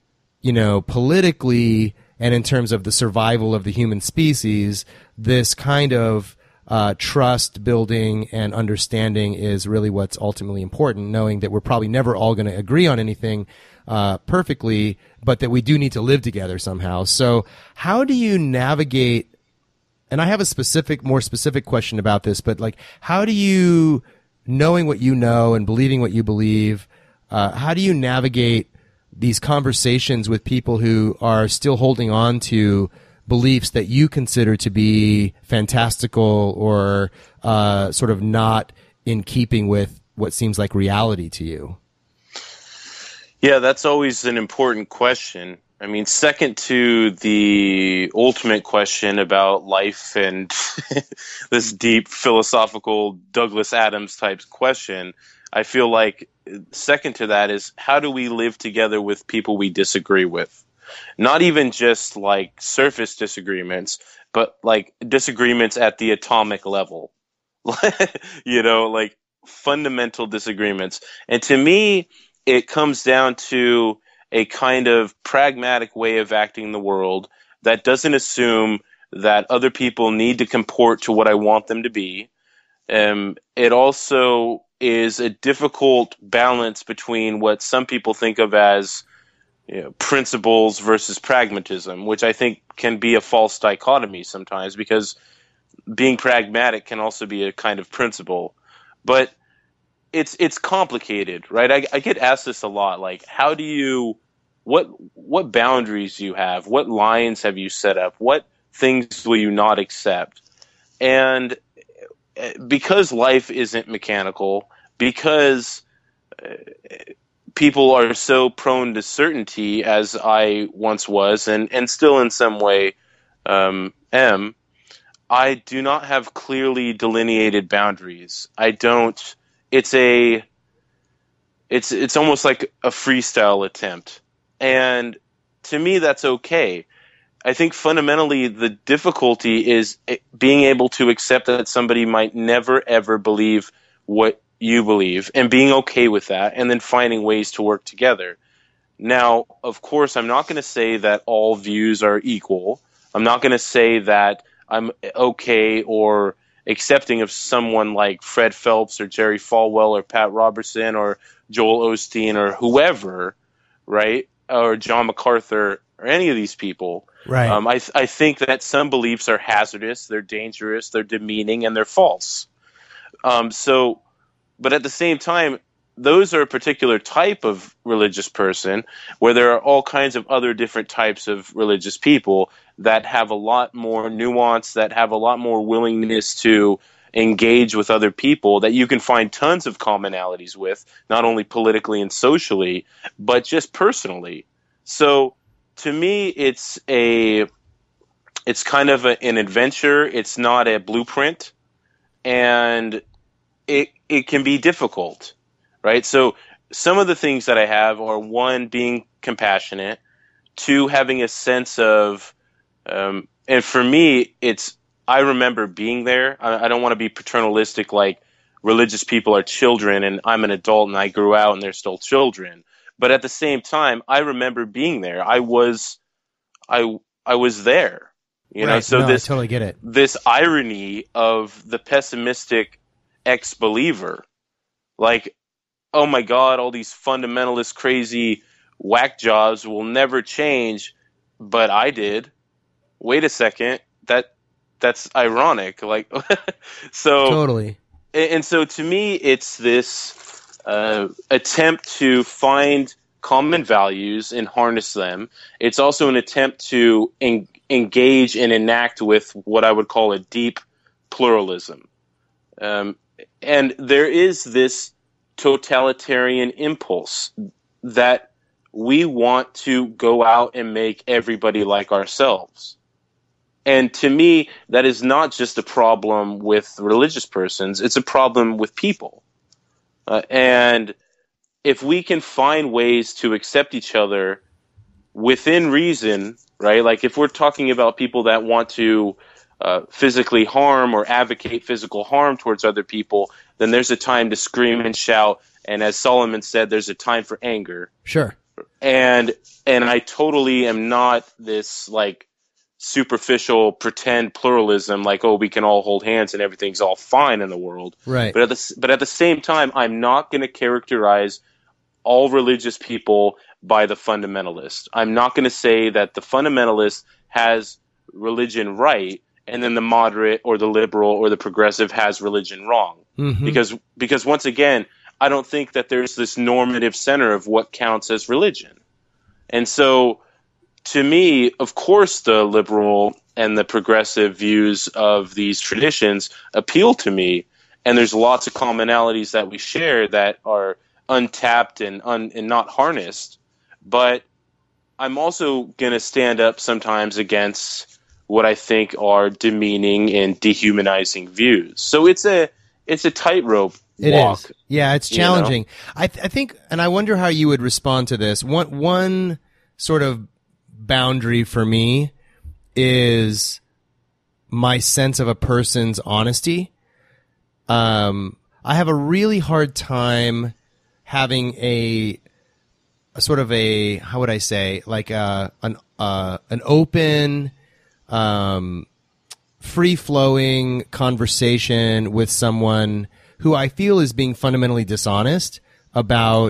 Speaker 9: politically and in terms of the survival of the human species, this kind of trust building and understanding is really what's ultimately important, knowing that we're probably never all going to agree on anything perfectly, but that we do need to live together somehow. So how do you navigate, and I have a more specific question about this, but like, how do you, knowing what you know and believing what you believe, how do you navigate these conversations with people who are still holding on to beliefs that you consider to be fantastical or sort of not in keeping with what seems like reality to you?
Speaker 8: Yeah, that's always an important question. I mean, second to the ultimate question about life and this deep philosophical Douglas Adams type question, I feel like second to that is, how do we live together with people we disagree with? Not even just like surface disagreements, but like disagreements at the atomic level, like fundamental disagreements. And to me, it comes down to a kind of pragmatic way of acting in the world that doesn't assume that other people need to comport to what I want them to be. It also is a difficult balance between what some people think of as principles versus pragmatism, which I think can be a false dichotomy sometimes, because being pragmatic can also be a kind of principle. But it's complicated, right? I get asked this a lot, like, how do you, what boundaries do you have? What lines have you set up? What things will you not accept? And because life isn't mechanical, because people are so prone to certainty, as I once was, and still in some way am, I do not have clearly delineated boundaries. I don't. It's almost like a freestyle attempt, and to me that's okay. I think fundamentally the difficulty is being able to accept that somebody might never ever believe what you believe, and being okay with that, and then finding ways to work together. Now, of course, I'm not going to say that all views are equal. I'm not going to say that I'm okay or accepting of someone like Fred Phelps or Jerry Falwell or Pat Robertson or Joel Osteen or whoever, right? Or John MacArthur or any of these people.
Speaker 9: Right.
Speaker 8: I think that some beliefs are hazardous, they're dangerous, they're demeaning, and they're false. But at the same time, those are a particular type of religious person, where there are all kinds of other different types of religious people that have a lot more nuance, that have a lot more willingness to engage with other people, that you can find tons of commonalities with, not only politically and socially, but just personally. So to me, it's kind of an adventure. It's not a blueprint, and it can be difficult. Right? So some of the things that I have are, one, being compassionate, two, having a sense of, and for me, I remember being there. I don't want to be paternalistic, like religious people are children and I'm an adult and I grew out and they're still children. But at the same time, I remember being there. I was there. You know, so
Speaker 9: I totally get it.
Speaker 8: This irony of the pessimistic ex-believer, like, oh my God, all these fundamentalist, crazy whack jobs will never change, but I did. Wait a second, that's ironic. Like, so
Speaker 9: totally.
Speaker 8: And so to me, it's this attempt to find common values and harness them. It's also an attempt to engage and enact with what I would call a deep pluralism. And there is this totalitarian impulse that we want to go out and make everybody like ourselves. And to me, that is not just a problem with religious persons, it's a problem with people. And if we can find ways to accept each other within reason, right? Like if we're talking about people that want to physically harm or advocate physical harm towards other people, then there's a time to scream and shout. And as Solomon said, there's a time for anger.
Speaker 9: Sure.
Speaker 8: And I totally am not this like superficial pretend pluralism, like, oh, we can all hold hands and everything's all fine in the world.
Speaker 9: Right.
Speaker 8: But at the same time, I'm not going to characterize all religious people by the fundamentalist. I'm not going to say that the fundamentalist has religion right and then the moderate or the liberal or the progressive has religion wrong. Mm-hmm. Because once again, I don't think that there's this normative center of what counts as religion. And so to me, of course, the liberal and the progressive views of these traditions appeal to me. And there's lots of commonalities that we share that are untapped and not harnessed. But I'm also going to stand up sometimes against what I think are demeaning and dehumanizing views. So it's a tightrope walk.
Speaker 9: It is. Yeah, it's challenging. You know? I think, and I wonder how you would respond to this. One sort of boundary for me is my sense of a person's honesty. I have a really hard time having a sort of a, how would I say, like an open, free-flowing conversation with someone who I feel is being fundamentally dishonest about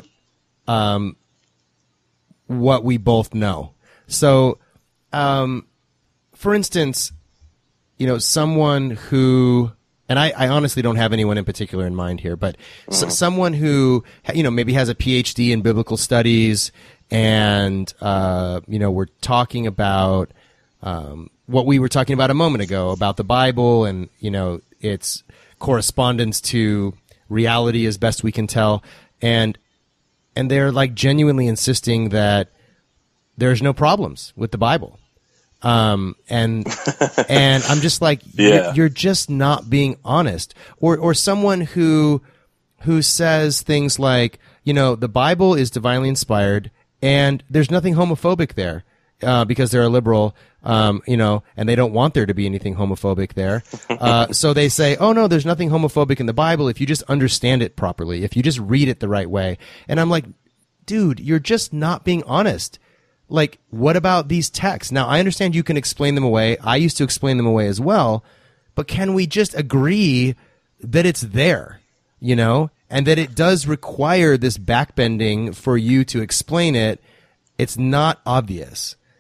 Speaker 9: what we both know. So, for instance, someone who, and I honestly don't have anyone in particular in mind here, but someone who, maybe has a PhD in biblical studies and, we're talking about what we were talking about a moment ago about the Bible and, its correspondence to reality as best we can tell. And they're like genuinely insisting that there's no problems with the Bible. And I'm just like, you're just not being honest. Or someone who says things like, the Bible is divinely inspired and there's nothing homophobic there, because they're a liberal, and they don't want there to be anything homophobic there. So they say, oh no, there's nothing homophobic in the Bible if you just understand it properly, if you just read it the right way. And I'm like, dude, you're just not being honest. Like, what about these texts? Now, I understand you can explain them away. I used to explain them away as well. But can we just agree that it's there, and that it does require this backbending for you to explain it? It's not obvious.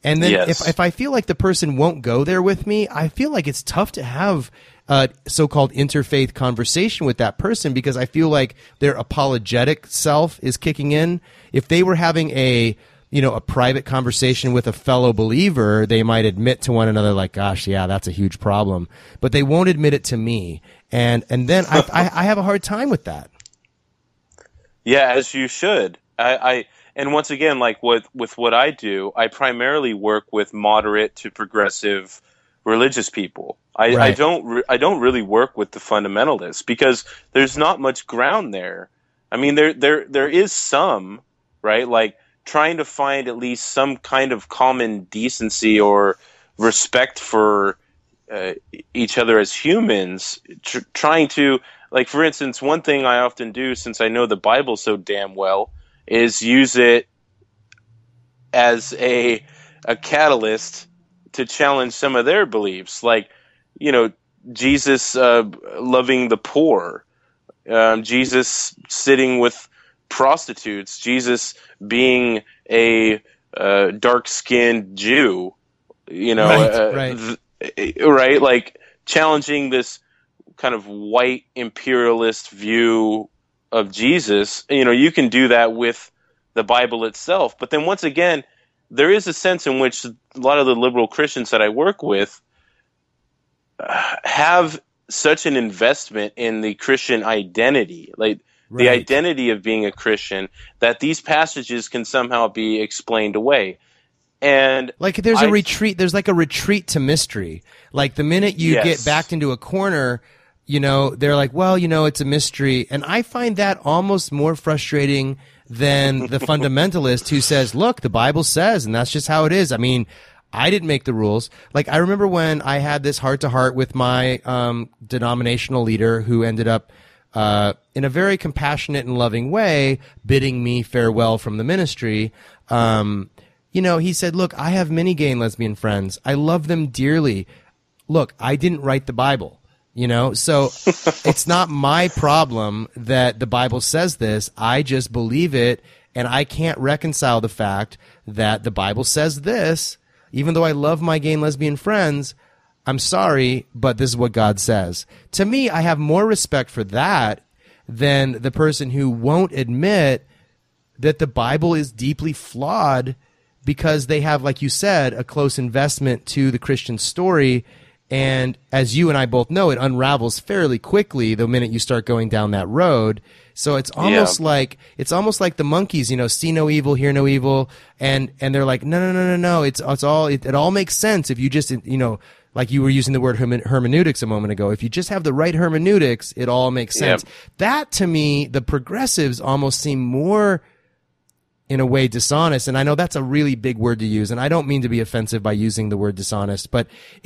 Speaker 9: And then
Speaker 8: Yes.
Speaker 9: if I feel like the person won't go there with me, I feel like it's tough to have a so-called interfaith conversation with that person, because I feel like their apologetic self is kicking in. If they were having a private conversation with a fellow believer, they might admit to one another, like, gosh, yeah, that's a huge problem. But they won't admit it to me. And then I have a hard time with that.
Speaker 8: Yeah, as you should. And once again, like with what I do, I primarily work with moderate to progressive religious people. I
Speaker 9: Right.
Speaker 8: I don't really work with the fundamentalists, because there's not much ground there. I mean, there is some, right? Like trying to find at least some kind of common decency or respect for each other as humans. Trying to, like, for instance, one thing I often do, since I know the Bible so damn well, is use it as a catalyst to challenge some of their beliefs, like, Jesus loving the poor, Jesus sitting with prostitutes, Jesus being a dark-skinned Jew,
Speaker 9: Right.
Speaker 8: Right? Like challenging this kind of white imperialist view of Jesus. You can do that with the Bible itself. But then once again, there is a sense in which a lot of the liberal Christians that I work with have such an investment in the Christian identity, like the
Speaker 9: Right.
Speaker 8: identity of being a Christian, that these passages can somehow be explained away. And
Speaker 9: Like there's like a retreat to mystery. Like the minute you
Speaker 8: Yes.
Speaker 9: get backed into a corner, they're like, well, it's a mystery. And I find that almost more frustrating than the fundamentalist who says, look, the Bible says, and that's just how it is. I mean, I didn't make the rules. Like I remember when I had this heart to heart with my denominational leader, who ended up in a very compassionate and loving way bidding me farewell from the ministry. He said, look, I have many gay and lesbian friends. I love them dearly. Look, I didn't write the Bible, so it's not my problem that the Bible says this. I just believe it, and I can't reconcile the fact that the Bible says this, even though I love my gay and lesbian friends. I'm sorry, but this is what God says. To me, I have more respect for that than the person who won't admit that the Bible is deeply flawed, because they have, like you said, a close investment to the Christian story. And as you and I both know, it unravels fairly quickly the minute you start going down that road. So it's almost like the monkeys, see no evil, hear no evil, and they're like, no. It all makes sense if you just, like you were using the word hermeneutics a moment ago. If you just have the right hermeneutics, it all makes sense.
Speaker 8: Yep.
Speaker 9: That, to me, the progressives almost seem more, in a way, dishonest. And I know that's a really big word to use, and I don't mean to be offensive by using the word dishonest, but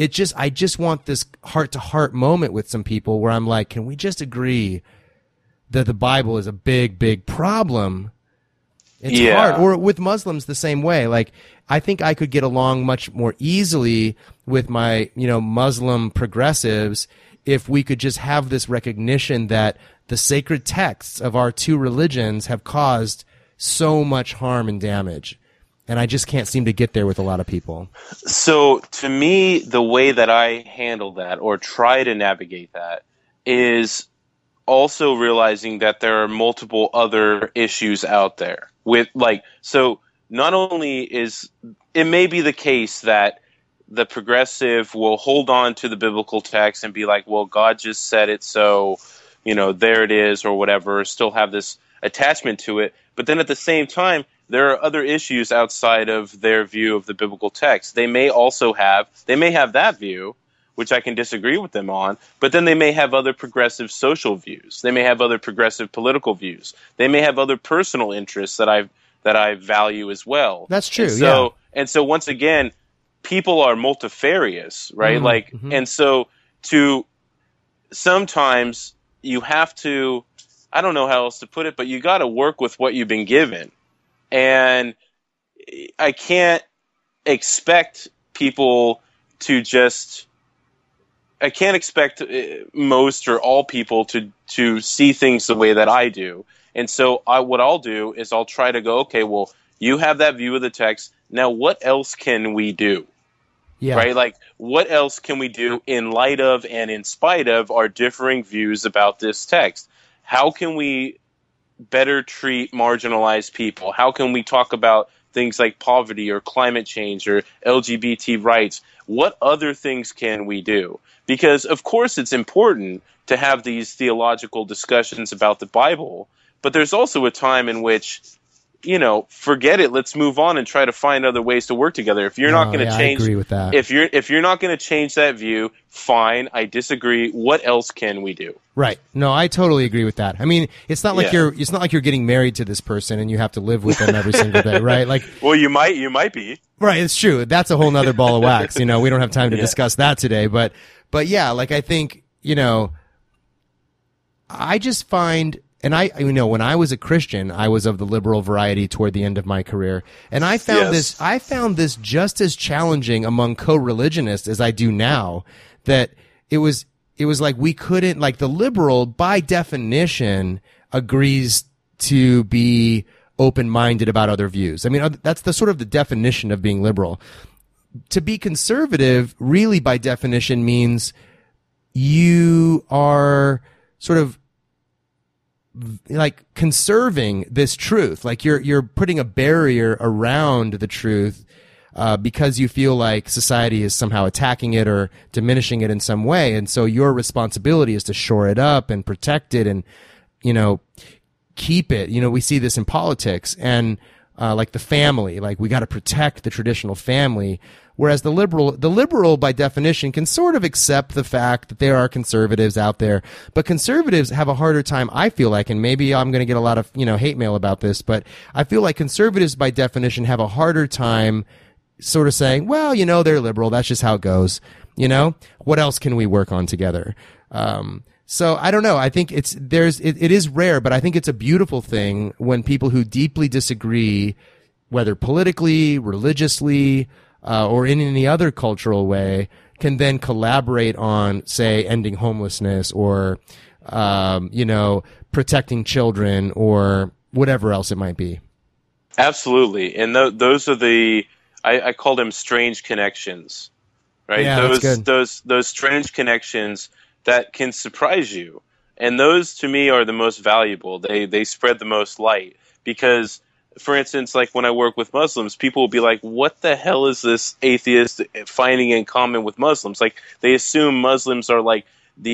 Speaker 9: I just want this heart-to-heart moment with some people where I'm like, can we just agree that the Bible is a big, big problem? It's hard. Or with Muslims the same way. Like, I think I could get along much more easily with my, Muslim progressives if we could just have this recognition that the sacred texts of our two religions have caused so much harm and damage. And I just can't seem to get there with a lot of people.
Speaker 8: So to me, the way that I handle that or try to navigate that is also realizing that there are multiple other issues out there with, like, so not only is it may be the case that the progressive will hold on to the biblical text and be like, well, God just said it, so, there it is, or whatever, still have this attachment to it. But then at the same time, there are other issues outside of their view of the biblical text. They may have that view, which I can disagree with them on, but then they may have other progressive social views. They may have other progressive political views. They may have other personal interests that I value as well.
Speaker 9: That's true.
Speaker 8: And so once again, people are multifarious, right? And so sometimes you have to, I don't know how else to put it, but you got to work with what you've been given. And I can't expect people to I can't expect most or all people to see things the way that I do. And so what I'll do is I'll try to go, okay, well, you have that view of the text. Now, what else can we do?
Speaker 9: Yeah.
Speaker 8: Right? Like, what else can we do in light of and in spite of our differing views about this text? How can we better treat marginalized people? How can we talk about things like poverty or climate change or LGBT rights? What other things can we do? Because, of course, it's important to have these theological discussions about the Bible, but there's also a time in which, you know, forget it. Let's move on and try to find other ways to work together. If you're not going to change,
Speaker 9: I agree with that.
Speaker 8: If you're not going to change that view, fine. I disagree. What else can we do?
Speaker 9: Right. No, I totally agree with that. I mean, it's not like
Speaker 8: Yeah.
Speaker 9: you're getting married to this person and you have to live with them every single day, right? Like,
Speaker 8: Well, you might be.
Speaker 9: right. It's true. That's a whole nother ball of wax. You know, we don't have time to discuss that today, but yeah, like I think, you know, I just find, and you know, when I was a Christian, I was of the liberal variety toward the end of my career. And I found this just as challenging among co-religionists as I do now, that it was like we couldn't, like the liberal by definition agrees to be open-minded about other views. I mean, that's the sort of the definition of being liberal. To be conservative really by definition means you are sort of like conserving this truth. Like you're putting a barrier around the truth, because you feel like society is somehow attacking it or diminishing it in some way. And so your responsibility is to shore it up and protect it and, you know, keep it. You know, we see this in politics and, like the family, like we got to protect the traditional family. Whereas the liberal by definition can sort of accept the fact that there are conservatives out there, but conservatives have a harder time, I feel like, and maybe I'm going to get a lot of, you know, hate mail about this, but I feel like conservatives by definition have a harder time sort of saying, well, you know, they're liberal. That's just how it goes. You know, what else can we work on together? So I don't know. I think it is rare, but I think it's a beautiful thing when people who deeply disagree, whether politically, religiously, or in any other cultural way, can then collaborate on, say, ending homelessness or, you know, protecting children or whatever else it might be.
Speaker 8: Absolutely. And those are I call them strange connections, right?
Speaker 9: Yeah, that's good.
Speaker 8: Those strange connections that can surprise you. And those to me are the most valuable. They spread the most light because, for instance, like when I work with Muslims, people will be like, what the hell is this atheist finding in common with Muslims? Like they assume Muslims are like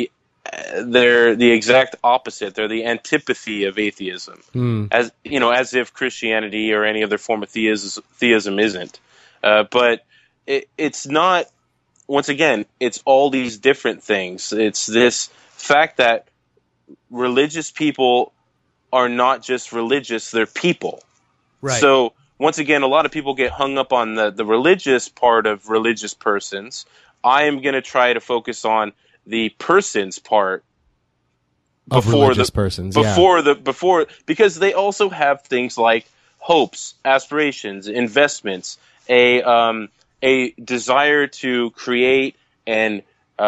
Speaker 8: they're the exact opposite. They're the antipathy of atheism, as you know, as if Christianity or any other form of theism isn't. But it's not. Once again, it's all these different things. It's this fact that religious people are not just religious; they're people.
Speaker 9: Right.
Speaker 8: So once again, a lot of people get hung up on the religious part of religious persons. I am going to try to focus on the person's part
Speaker 9: of religious persons,
Speaker 8: because they also have things like hopes, aspirations, investments, a desire to create and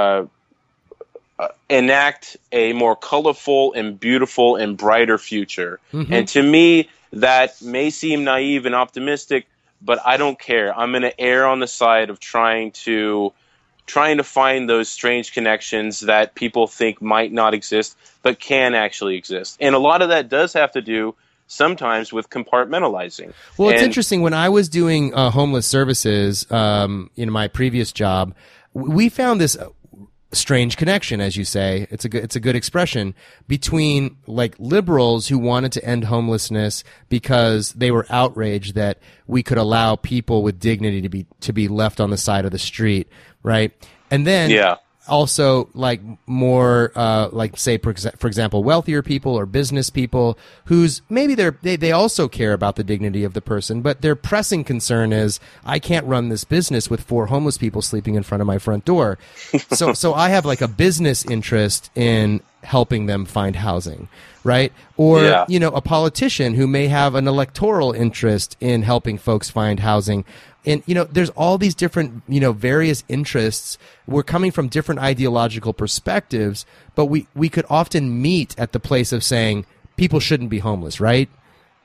Speaker 8: enact a more colorful and beautiful and brighter future. Mm-hmm. And to me, that may seem naive and optimistic, but I don't care. I'm going to err on the side of trying to find those strange connections that people think might not exist, but can actually exist. And a lot of that does have to do sometimes with compartmentalizing.
Speaker 9: Well, it's interesting. When I was doing homeless services in my previous job, we found this strange connection, as you say. It's a good expression between like liberals who wanted to end homelessness because they were outraged that we could allow people with dignity to be left on the side of the street, right? And then also like more like say for example wealthier people or business people who's maybe they also care about the dignity of the person, but their pressing concern is I can't run this business with 4 homeless people sleeping in front of my front door. So I have like a business interest in helping them find housing, right? Or you know, a politician who may have an electoral interest in helping folks find housing. And, you know, there's all these different, you know, various interests. We're coming from different ideological perspectives, but we could often meet at the place of saying people shouldn't be homeless, right?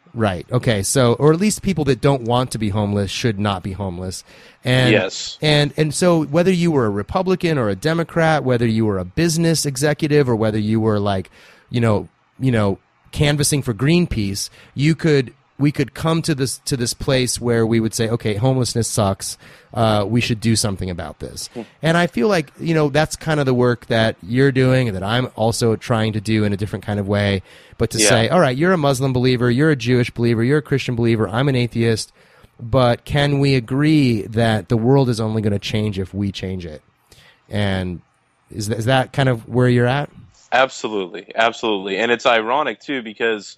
Speaker 9: Right. Okay. So, or at least people that don't want to be homeless should not be homeless. And,
Speaker 8: Yes.
Speaker 9: And so whether you were a Republican or a Democrat, whether you were a business executive or whether you were like, you know, canvassing for Greenpeace, we could come to this place where we would say, okay, homelessness sucks. We should do something about this. And I feel like, you know, that's kind of the work that you're doing and that I'm also trying to do in a different kind of way. But to say, all right, you're a Muslim believer, you're a Jewish believer, you're a Christian believer, I'm an atheist, but can we agree that the world is only going to change if we change it? And is that kind of where you're at?
Speaker 8: Absolutely. Absolutely. And it's ironic, too, because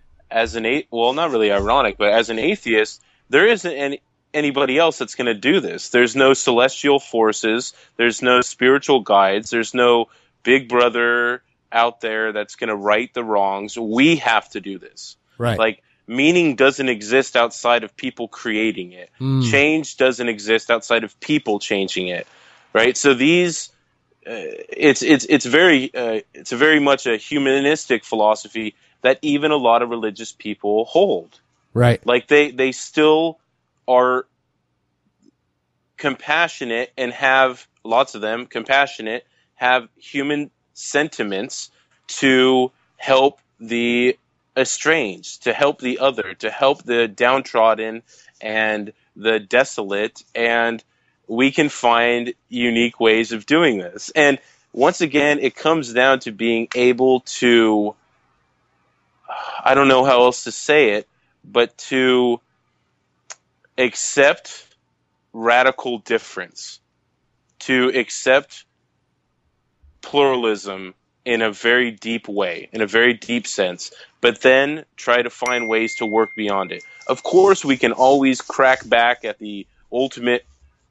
Speaker 8: not really ironic, but as an atheist, there isn't anybody else that's going to do this. There's no celestial forces. There's no spiritual guides. There's no big brother out there that's going to right the wrongs. We have to do this.
Speaker 9: Right.
Speaker 8: Like, meaning doesn't exist outside of people creating it. Change doesn't exist outside of people changing it. Right. So these, it's very much a humanistic philosophy that even a lot of religious people hold.
Speaker 9: Right.
Speaker 8: Like they still are compassionate and have lots of them compassionate, have human sentiments to help the estranged, to help the other, to help the downtrodden and the desolate. And we can find unique ways of doing this. And once again, it comes down to being able to, I don't know how else to say it, but to accept radical difference, to accept pluralism in a very deep way, in a very deep sense, but then try to find ways to work beyond it. Of course, we can always crack back at the ultimate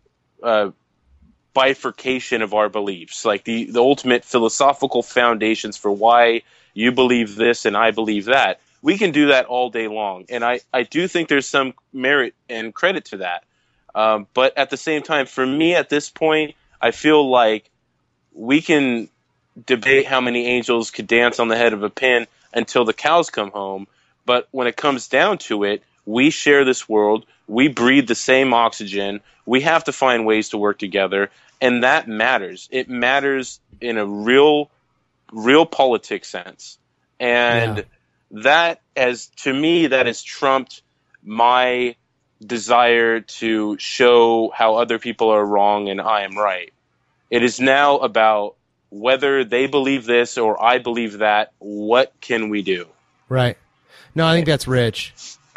Speaker 8: bifurcation of our beliefs, like the ultimate philosophical foundations for why you believe this and I believe that. We can do that all day long. And I do think there's some merit and credit to that. But at the same time, for me at this point, I feel like we can debate how many angels could dance on the head of a pin until the cows come home. But when it comes down to it, we share this world. We breathe the same oxygen. We have to find ways to work together. And that matters. It matters in a real politics sense. And that has trumped my desire to show how other people are wrong and I am right. It is now about whether they believe this or I believe that. What can we do?
Speaker 9: Right. No, I think that's rich.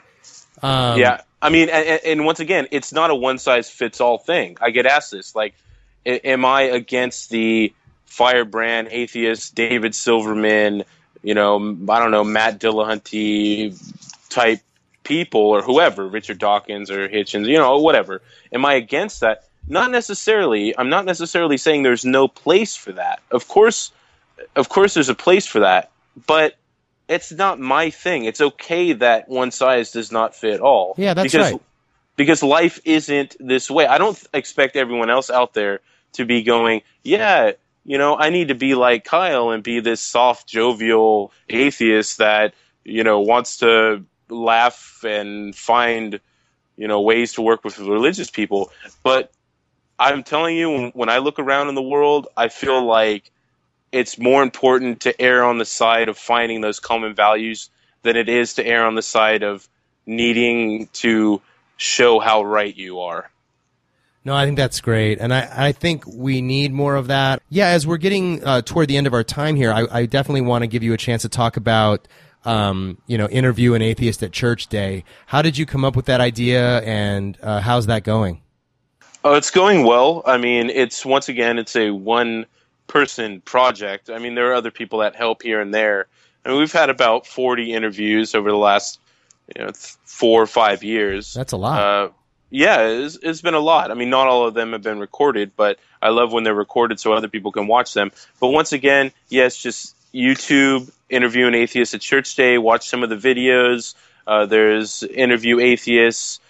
Speaker 8: Yeah. I mean, and once again, it's not a one-size-fits-all thing. I get asked this, like, am I against the firebrand atheist David Silverman, I don't know, Matt Dillahunty type people or whoever, Richard Dawkins or Hitchens, whatever. Am I against that? Not necessarily. I'm not necessarily saying there's no place for that. Of course there's a place for that, but it's not my thing. It's okay that one size does not fit all.
Speaker 9: Yeah, that's right.
Speaker 8: Because life isn't this way. I don't expect everyone else out there to be going, I need to be like Kyle and be this soft, jovial atheist that, wants to laugh and find, ways to work with religious people. But I'm telling you, when I look around in the world, I feel like it's more important to err on the side of finding those common values than it is to err on the side of needing to show how right you are.
Speaker 9: No, I think that's great. And I think we need more of that. Yeah, as we're getting toward the end of our time here, I definitely want to give you a chance to talk about, interview an atheist at church day. How did you come up with that idea, and how's that going?
Speaker 8: Oh, it's going well. I mean, it's a one-person project. I mean, there are other people that help here and there. I mean, we've had about 40 interviews over the last 4 or 5 years.
Speaker 9: That's a lot.
Speaker 8: It's been a lot. I mean, not all of them have been recorded, but I love when they're recorded so other people can watch them. But once again, it's just YouTube, Interview an Atheist at Church Day, watch some of the videos. There's Interview Atheists,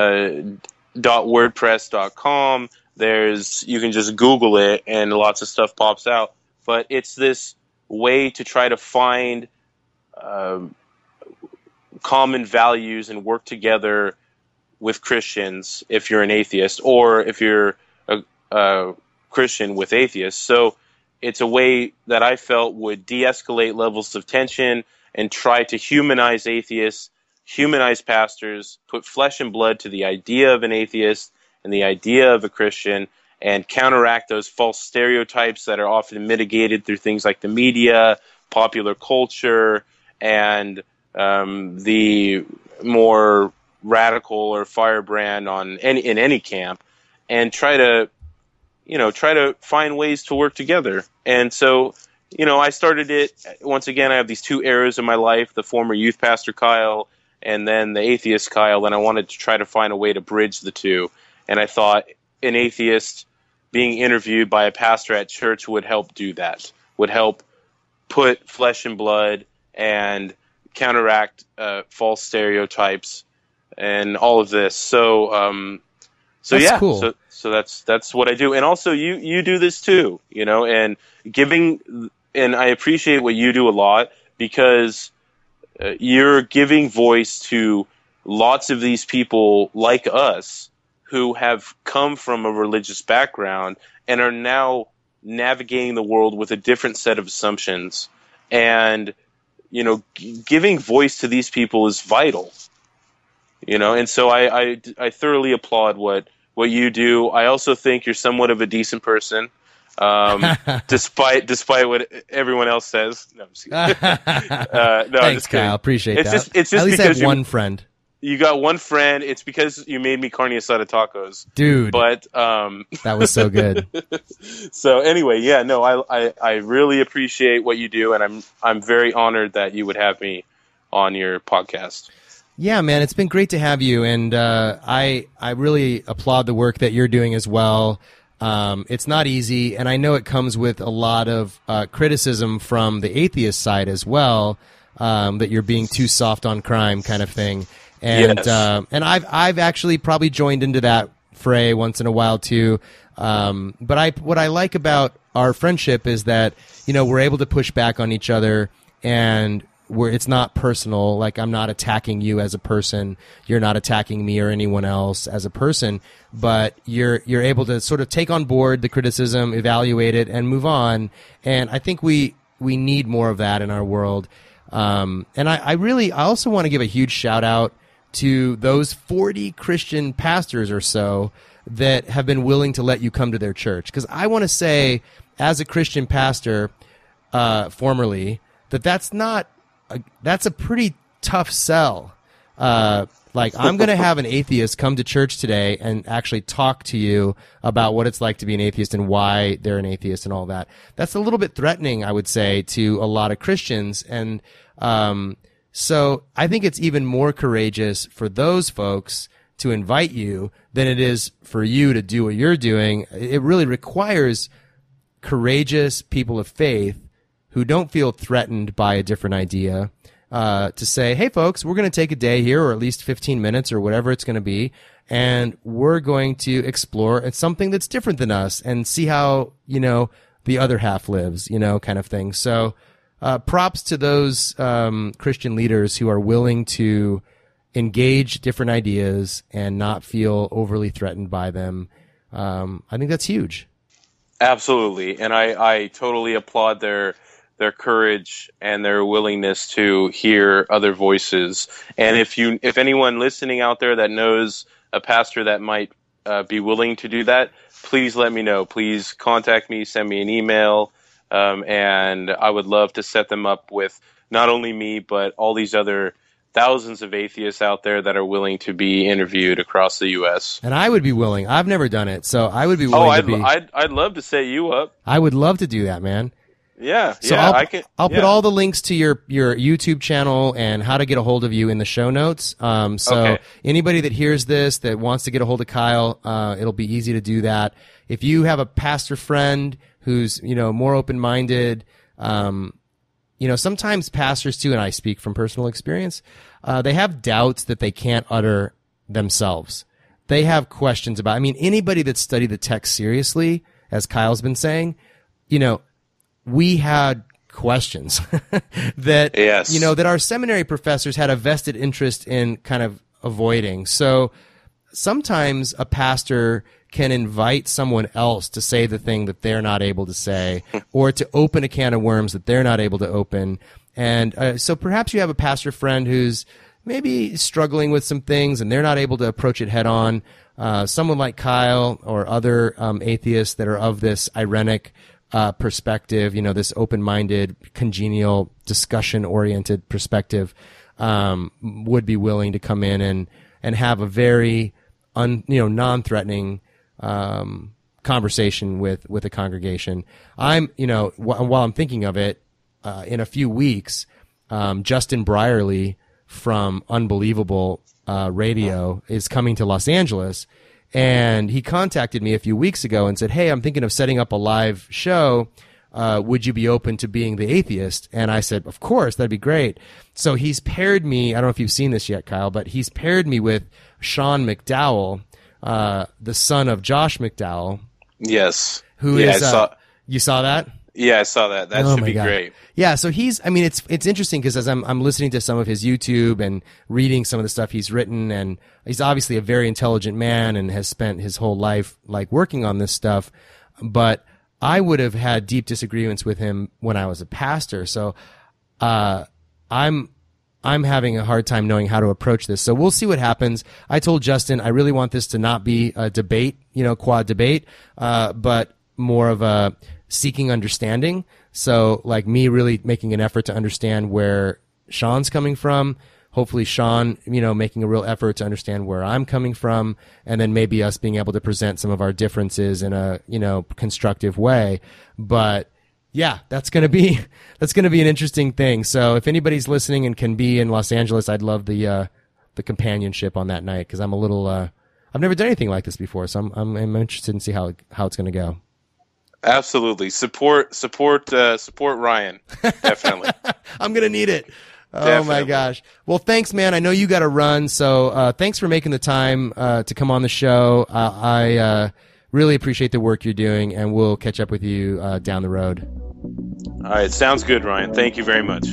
Speaker 8: .wordpress.com. You can just Google it and lots of stuff pops out. But it's this way to try to find common values and work together with Christians if you're an atheist, or if you're a Christian with atheists. So it's a way that I felt would de-escalate levels of tension and try to humanize atheists, humanize pastors, put flesh and blood to the idea of an atheist and the idea of a Christian, and counteract those false stereotypes that are often mitigated through things like the media, popular culture, and the more radical or firebrand in any camp, and try to find ways to work together. And so, I started it. Once again, I have these two eras in my life, the former youth pastor Kyle and then the atheist Kyle, and I wanted to try to find a way to bridge the two. And I thought an atheist being interviewed by a pastor at church would help do that, would help put flesh and blood and counteract false stereotypes and all of this. So
Speaker 9: that's
Speaker 8: yeah,
Speaker 9: cool.
Speaker 8: So that's what I do. And also you do this too, and giving, and I appreciate what you do a lot, because you're giving voice to lots of these people like us who have come from a religious background and are now navigating the world with a different set of assumptions. And, giving voice to these people is vital, and so I thoroughly applaud what you do. I also think you're somewhat of a decent person, despite what everyone else says. No, I'm just kidding. No,
Speaker 9: Thanks, Kyle. Appreciate that.
Speaker 8: It's just
Speaker 9: at least I
Speaker 8: because
Speaker 9: have one friend.
Speaker 8: You got one friend. It's because you made me carne asada tacos,
Speaker 9: dude.
Speaker 8: But
Speaker 9: that was so good.
Speaker 8: So anyway, yeah, no, I really appreciate what you do, and I'm very honored that you would have me on your podcast.
Speaker 9: Yeah, man, it's been great to have you, and I really applaud the work that you're doing as well. It's not easy, and I know it comes with a lot of criticism from the atheist side as well, that you're being too soft on crime kind of thing. And
Speaker 8: yes.
Speaker 9: And I've actually probably joined into that fray once in a while too. But what I like about our friendship is that, we're able to push back on each other, and it's not personal. Like, I'm not attacking you as a person. You're not attacking me or anyone else as a person, but you're able to sort of take on board the criticism, evaluate it, and move on. And I think we need more of that in our world. And I also want to give a huge shout out to those 40 Christian pastors or so that have been willing to let you come to their church. Because I want to say, as a Christian pastor, formerly, that's a pretty tough sell. Like, I'm going to have an atheist come to church today and actually talk to you about what it's like to be an atheist and why they're an atheist and all that. That's a little bit threatening, I would say, to a lot of Christians. And so I think it's even more courageous for those folks to invite you than it is for you to do what you're doing. It really requires courageous people of faith who don't feel threatened by a different idea, to say, hey, folks, we're going to take a day here, or at least 15 minutes or whatever it's going to be, and we're going to explore something that's different than us and see how, the other half lives, kind of thing. So props to those Christian leaders who are willing to engage different ideas and not feel overly threatened by them. I think that's huge.
Speaker 8: Absolutely. And I totally applaud their courage and their willingness to hear other voices. And if anyone listening out there that knows a pastor that might be willing to do that, please let me know. Please contact me, send me an email, and I would love to set them up with not only me, but all these other thousands of atheists out there that are willing to be interviewed across the U.S.
Speaker 9: And I would be willing. I've never done it, so I would be willing
Speaker 8: I'd love to set you up.
Speaker 9: I would love to do that, man.
Speaker 8: Yeah,
Speaker 9: so I'll put all the links to your YouTube channel and how to get a hold of you in the show notes. So anybody that hears this that wants to get a hold of Kyle, it'll be easy to do that. If you have a pastor friend who's, more open-minded, sometimes pastors too, and I speak from personal experience, they have doubts that they can't utter themselves. They have questions about, anybody that studied the text seriously, as Kyle's been saying, we had questions that,
Speaker 8: Yes.
Speaker 9: that our seminary professors had a vested interest in kind of avoiding. So sometimes a pastor can invite someone else to say the thing that they're not able to say, or to open a can of worms that they're not able to open. And so perhaps you have a pastor friend who's maybe struggling with some things and they're not able to approach it head on. Someone like Kyle or other atheists that are of this irenic perspective, this open-minded, congenial, discussion-oriented perspective, would be willing to come in and have a very non-threatening conversation with a congregation. While I'm thinking of it, in a few weeks, Justin Brierly from Unbelievable Radio is coming to Los Angeles, and he contacted me a few weeks ago and said, "Hey, I'm thinking of setting up a live show. Would you be open to being the atheist?" And I said, "Of course, that'd be great." So he's paired me, I don't know if you've seen this yet, Kyle, but he's paired me with Sean McDowell, the son of Josh McDowell.
Speaker 8: Yes.
Speaker 9: You saw that?
Speaker 8: Yeah, I saw that. That should be great.
Speaker 9: Yeah, so it's interesting because as I'm listening to some of his YouTube and reading some of the stuff he's written, and he's obviously a very intelligent man and has spent his whole life working on this stuff, but I would have had deep disagreements with him when I was a pastor. So I'm having a hard time knowing how to approach this. So we'll see what happens. I told Justin I really want this to not be a debate, quad debate, but more of a seeking understanding. So like me really making an effort to understand where Sean's coming from, hopefully Sean, making a real effort to understand where I'm coming from, and then maybe us being able to present some of our differences in a, constructive way. But yeah, that's going to be an interesting thing. So if anybody's listening and can be in Los Angeles, I'd love the companionship on that night, because I'm a little, I've never done anything like this before. So I'm interested in see how it's going to go.
Speaker 8: Absolutely. Support Ryan. Definitely.
Speaker 9: I'm going to need it.
Speaker 8: Definitely.
Speaker 9: Oh my gosh. Well, thanks, man. I know you got to run. So, thanks for making the time, to come on the show. I really appreciate the work you're doing, and we'll catch up with you, down the road.
Speaker 8: All right. Sounds good, Ryan. Thank you very much.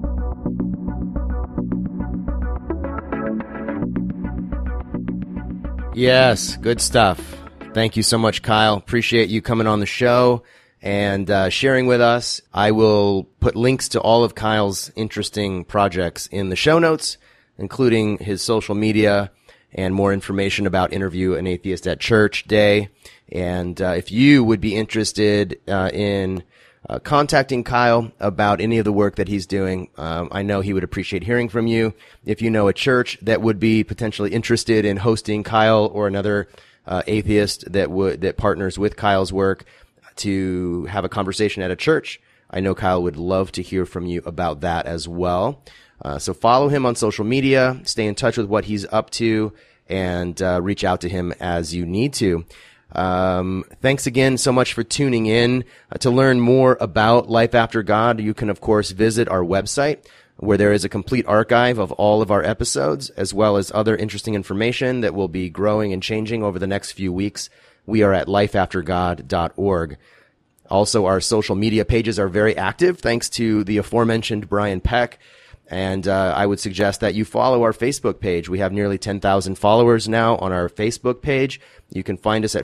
Speaker 7: Yes, good stuff. Thank you so much, Kyle. Appreciate you coming on the show and sharing with us. I will put links to all of Kyle's interesting projects in the show notes, including his social media and more information about Interview an Atheist at Church Day. And if you would be interested in contacting Kyle about any of the work that he's doing, I know he would appreciate hearing from you. If you know a church that would be potentially interested in hosting Kyle or another atheist that partners with Kyle's work to have a conversation at a church, I know Kyle would love to hear from you about that as well. So follow him on social media, stay in touch with what he's up to, and reach out to him as you need to. Thanks again so much for tuning in. To learn more about Life After God, you can of course visit our website, where there is a complete archive of all of our episodes, as well as other interesting information that will be growing and changing over the next few weeks. We are at lifeaftergod.org. Also, our social media pages are very active, thanks to the aforementioned Brian Peck. And I would suggest that you follow our Facebook page. We have nearly 10,000 followers now on our Facebook page. You can find us at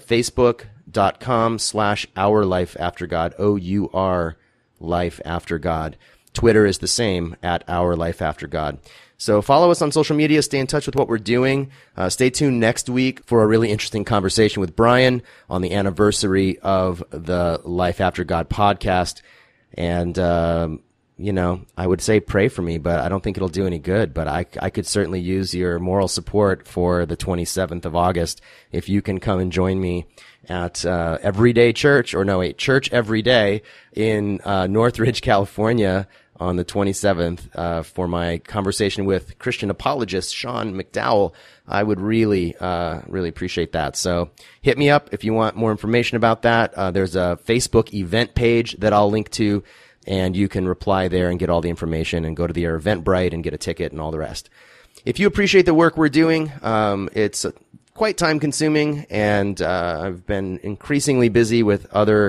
Speaker 7: facebook.com/OurLifeAfterGod, OUR Life After God. Twitter is the same, at Our Life After God. So follow us on social media, stay in touch with what we're doing. Stay tuned next week for a really interesting conversation with Brian on the anniversary of the Life After God podcast. And, I would say pray for me, but I don't think it'll do any good. But I could certainly use your moral support for the 27th of August. If you can come and join me at Everyday Church, Church Every Day in Northridge, California on the 27th for my conversation with Christian apologist Sean McDowell. I would really appreciate that. So hit me up if you want more information about that. There's a Facebook event page that I'll link to, and you can reply there and get all the information and go to the Eventbrite and get a ticket and all the rest. If you appreciate the work we're doing, it's quite time consuming, and I've been increasingly busy with other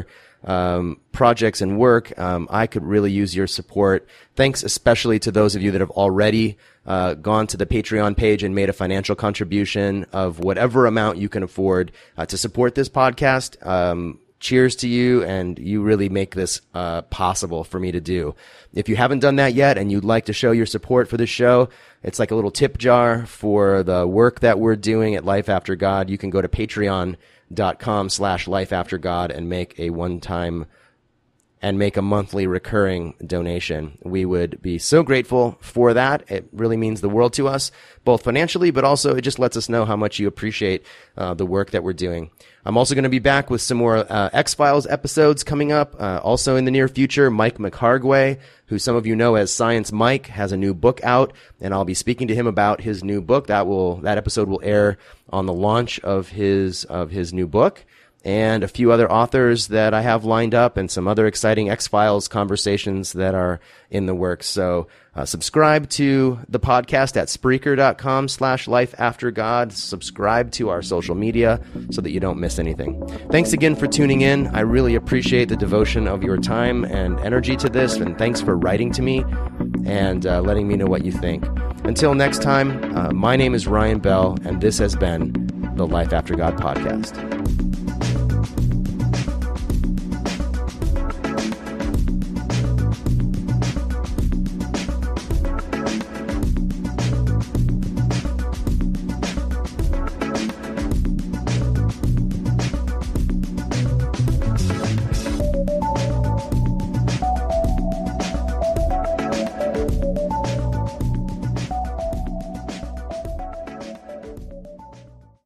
Speaker 7: projects and work, I could really use your support. Thanks especially to those of you that have already gone to the Patreon page and made a financial contribution of whatever amount you can afford to support this podcast. Cheers to you, and you really make this possible for me to do. If you haven't done that yet and you'd like to show your support for this show, it's like a little tip jar for the work that we're doing at Life After God. You can go to patreon.com/lifeaftergod and make a one-time and make a monthly recurring donation. We would be so grateful for that. It really means the world to us, both financially, but also it just lets us know how much you appreciate the work that we're doing. I'm also going to be back with some more X-Files episodes coming up. Also in the near future, Mike McHargway, who some of you know as Science Mike, has a new book out, and I'll be speaking to him about his new book. That episode will air on the launch of his new book. And a few other authors that I have lined up, and some other exciting X-Files conversations that are in the works. So subscribe to the podcast at Spreaker.com/lifeaftergod. Subscribe to our social media so that you don't miss anything. Thanks again for tuning in. I really appreciate the devotion of your time and energy to this, and thanks for writing to me and letting me know what you think. Until next time, my name is Ryan Bell, and this has been the Life After God podcast.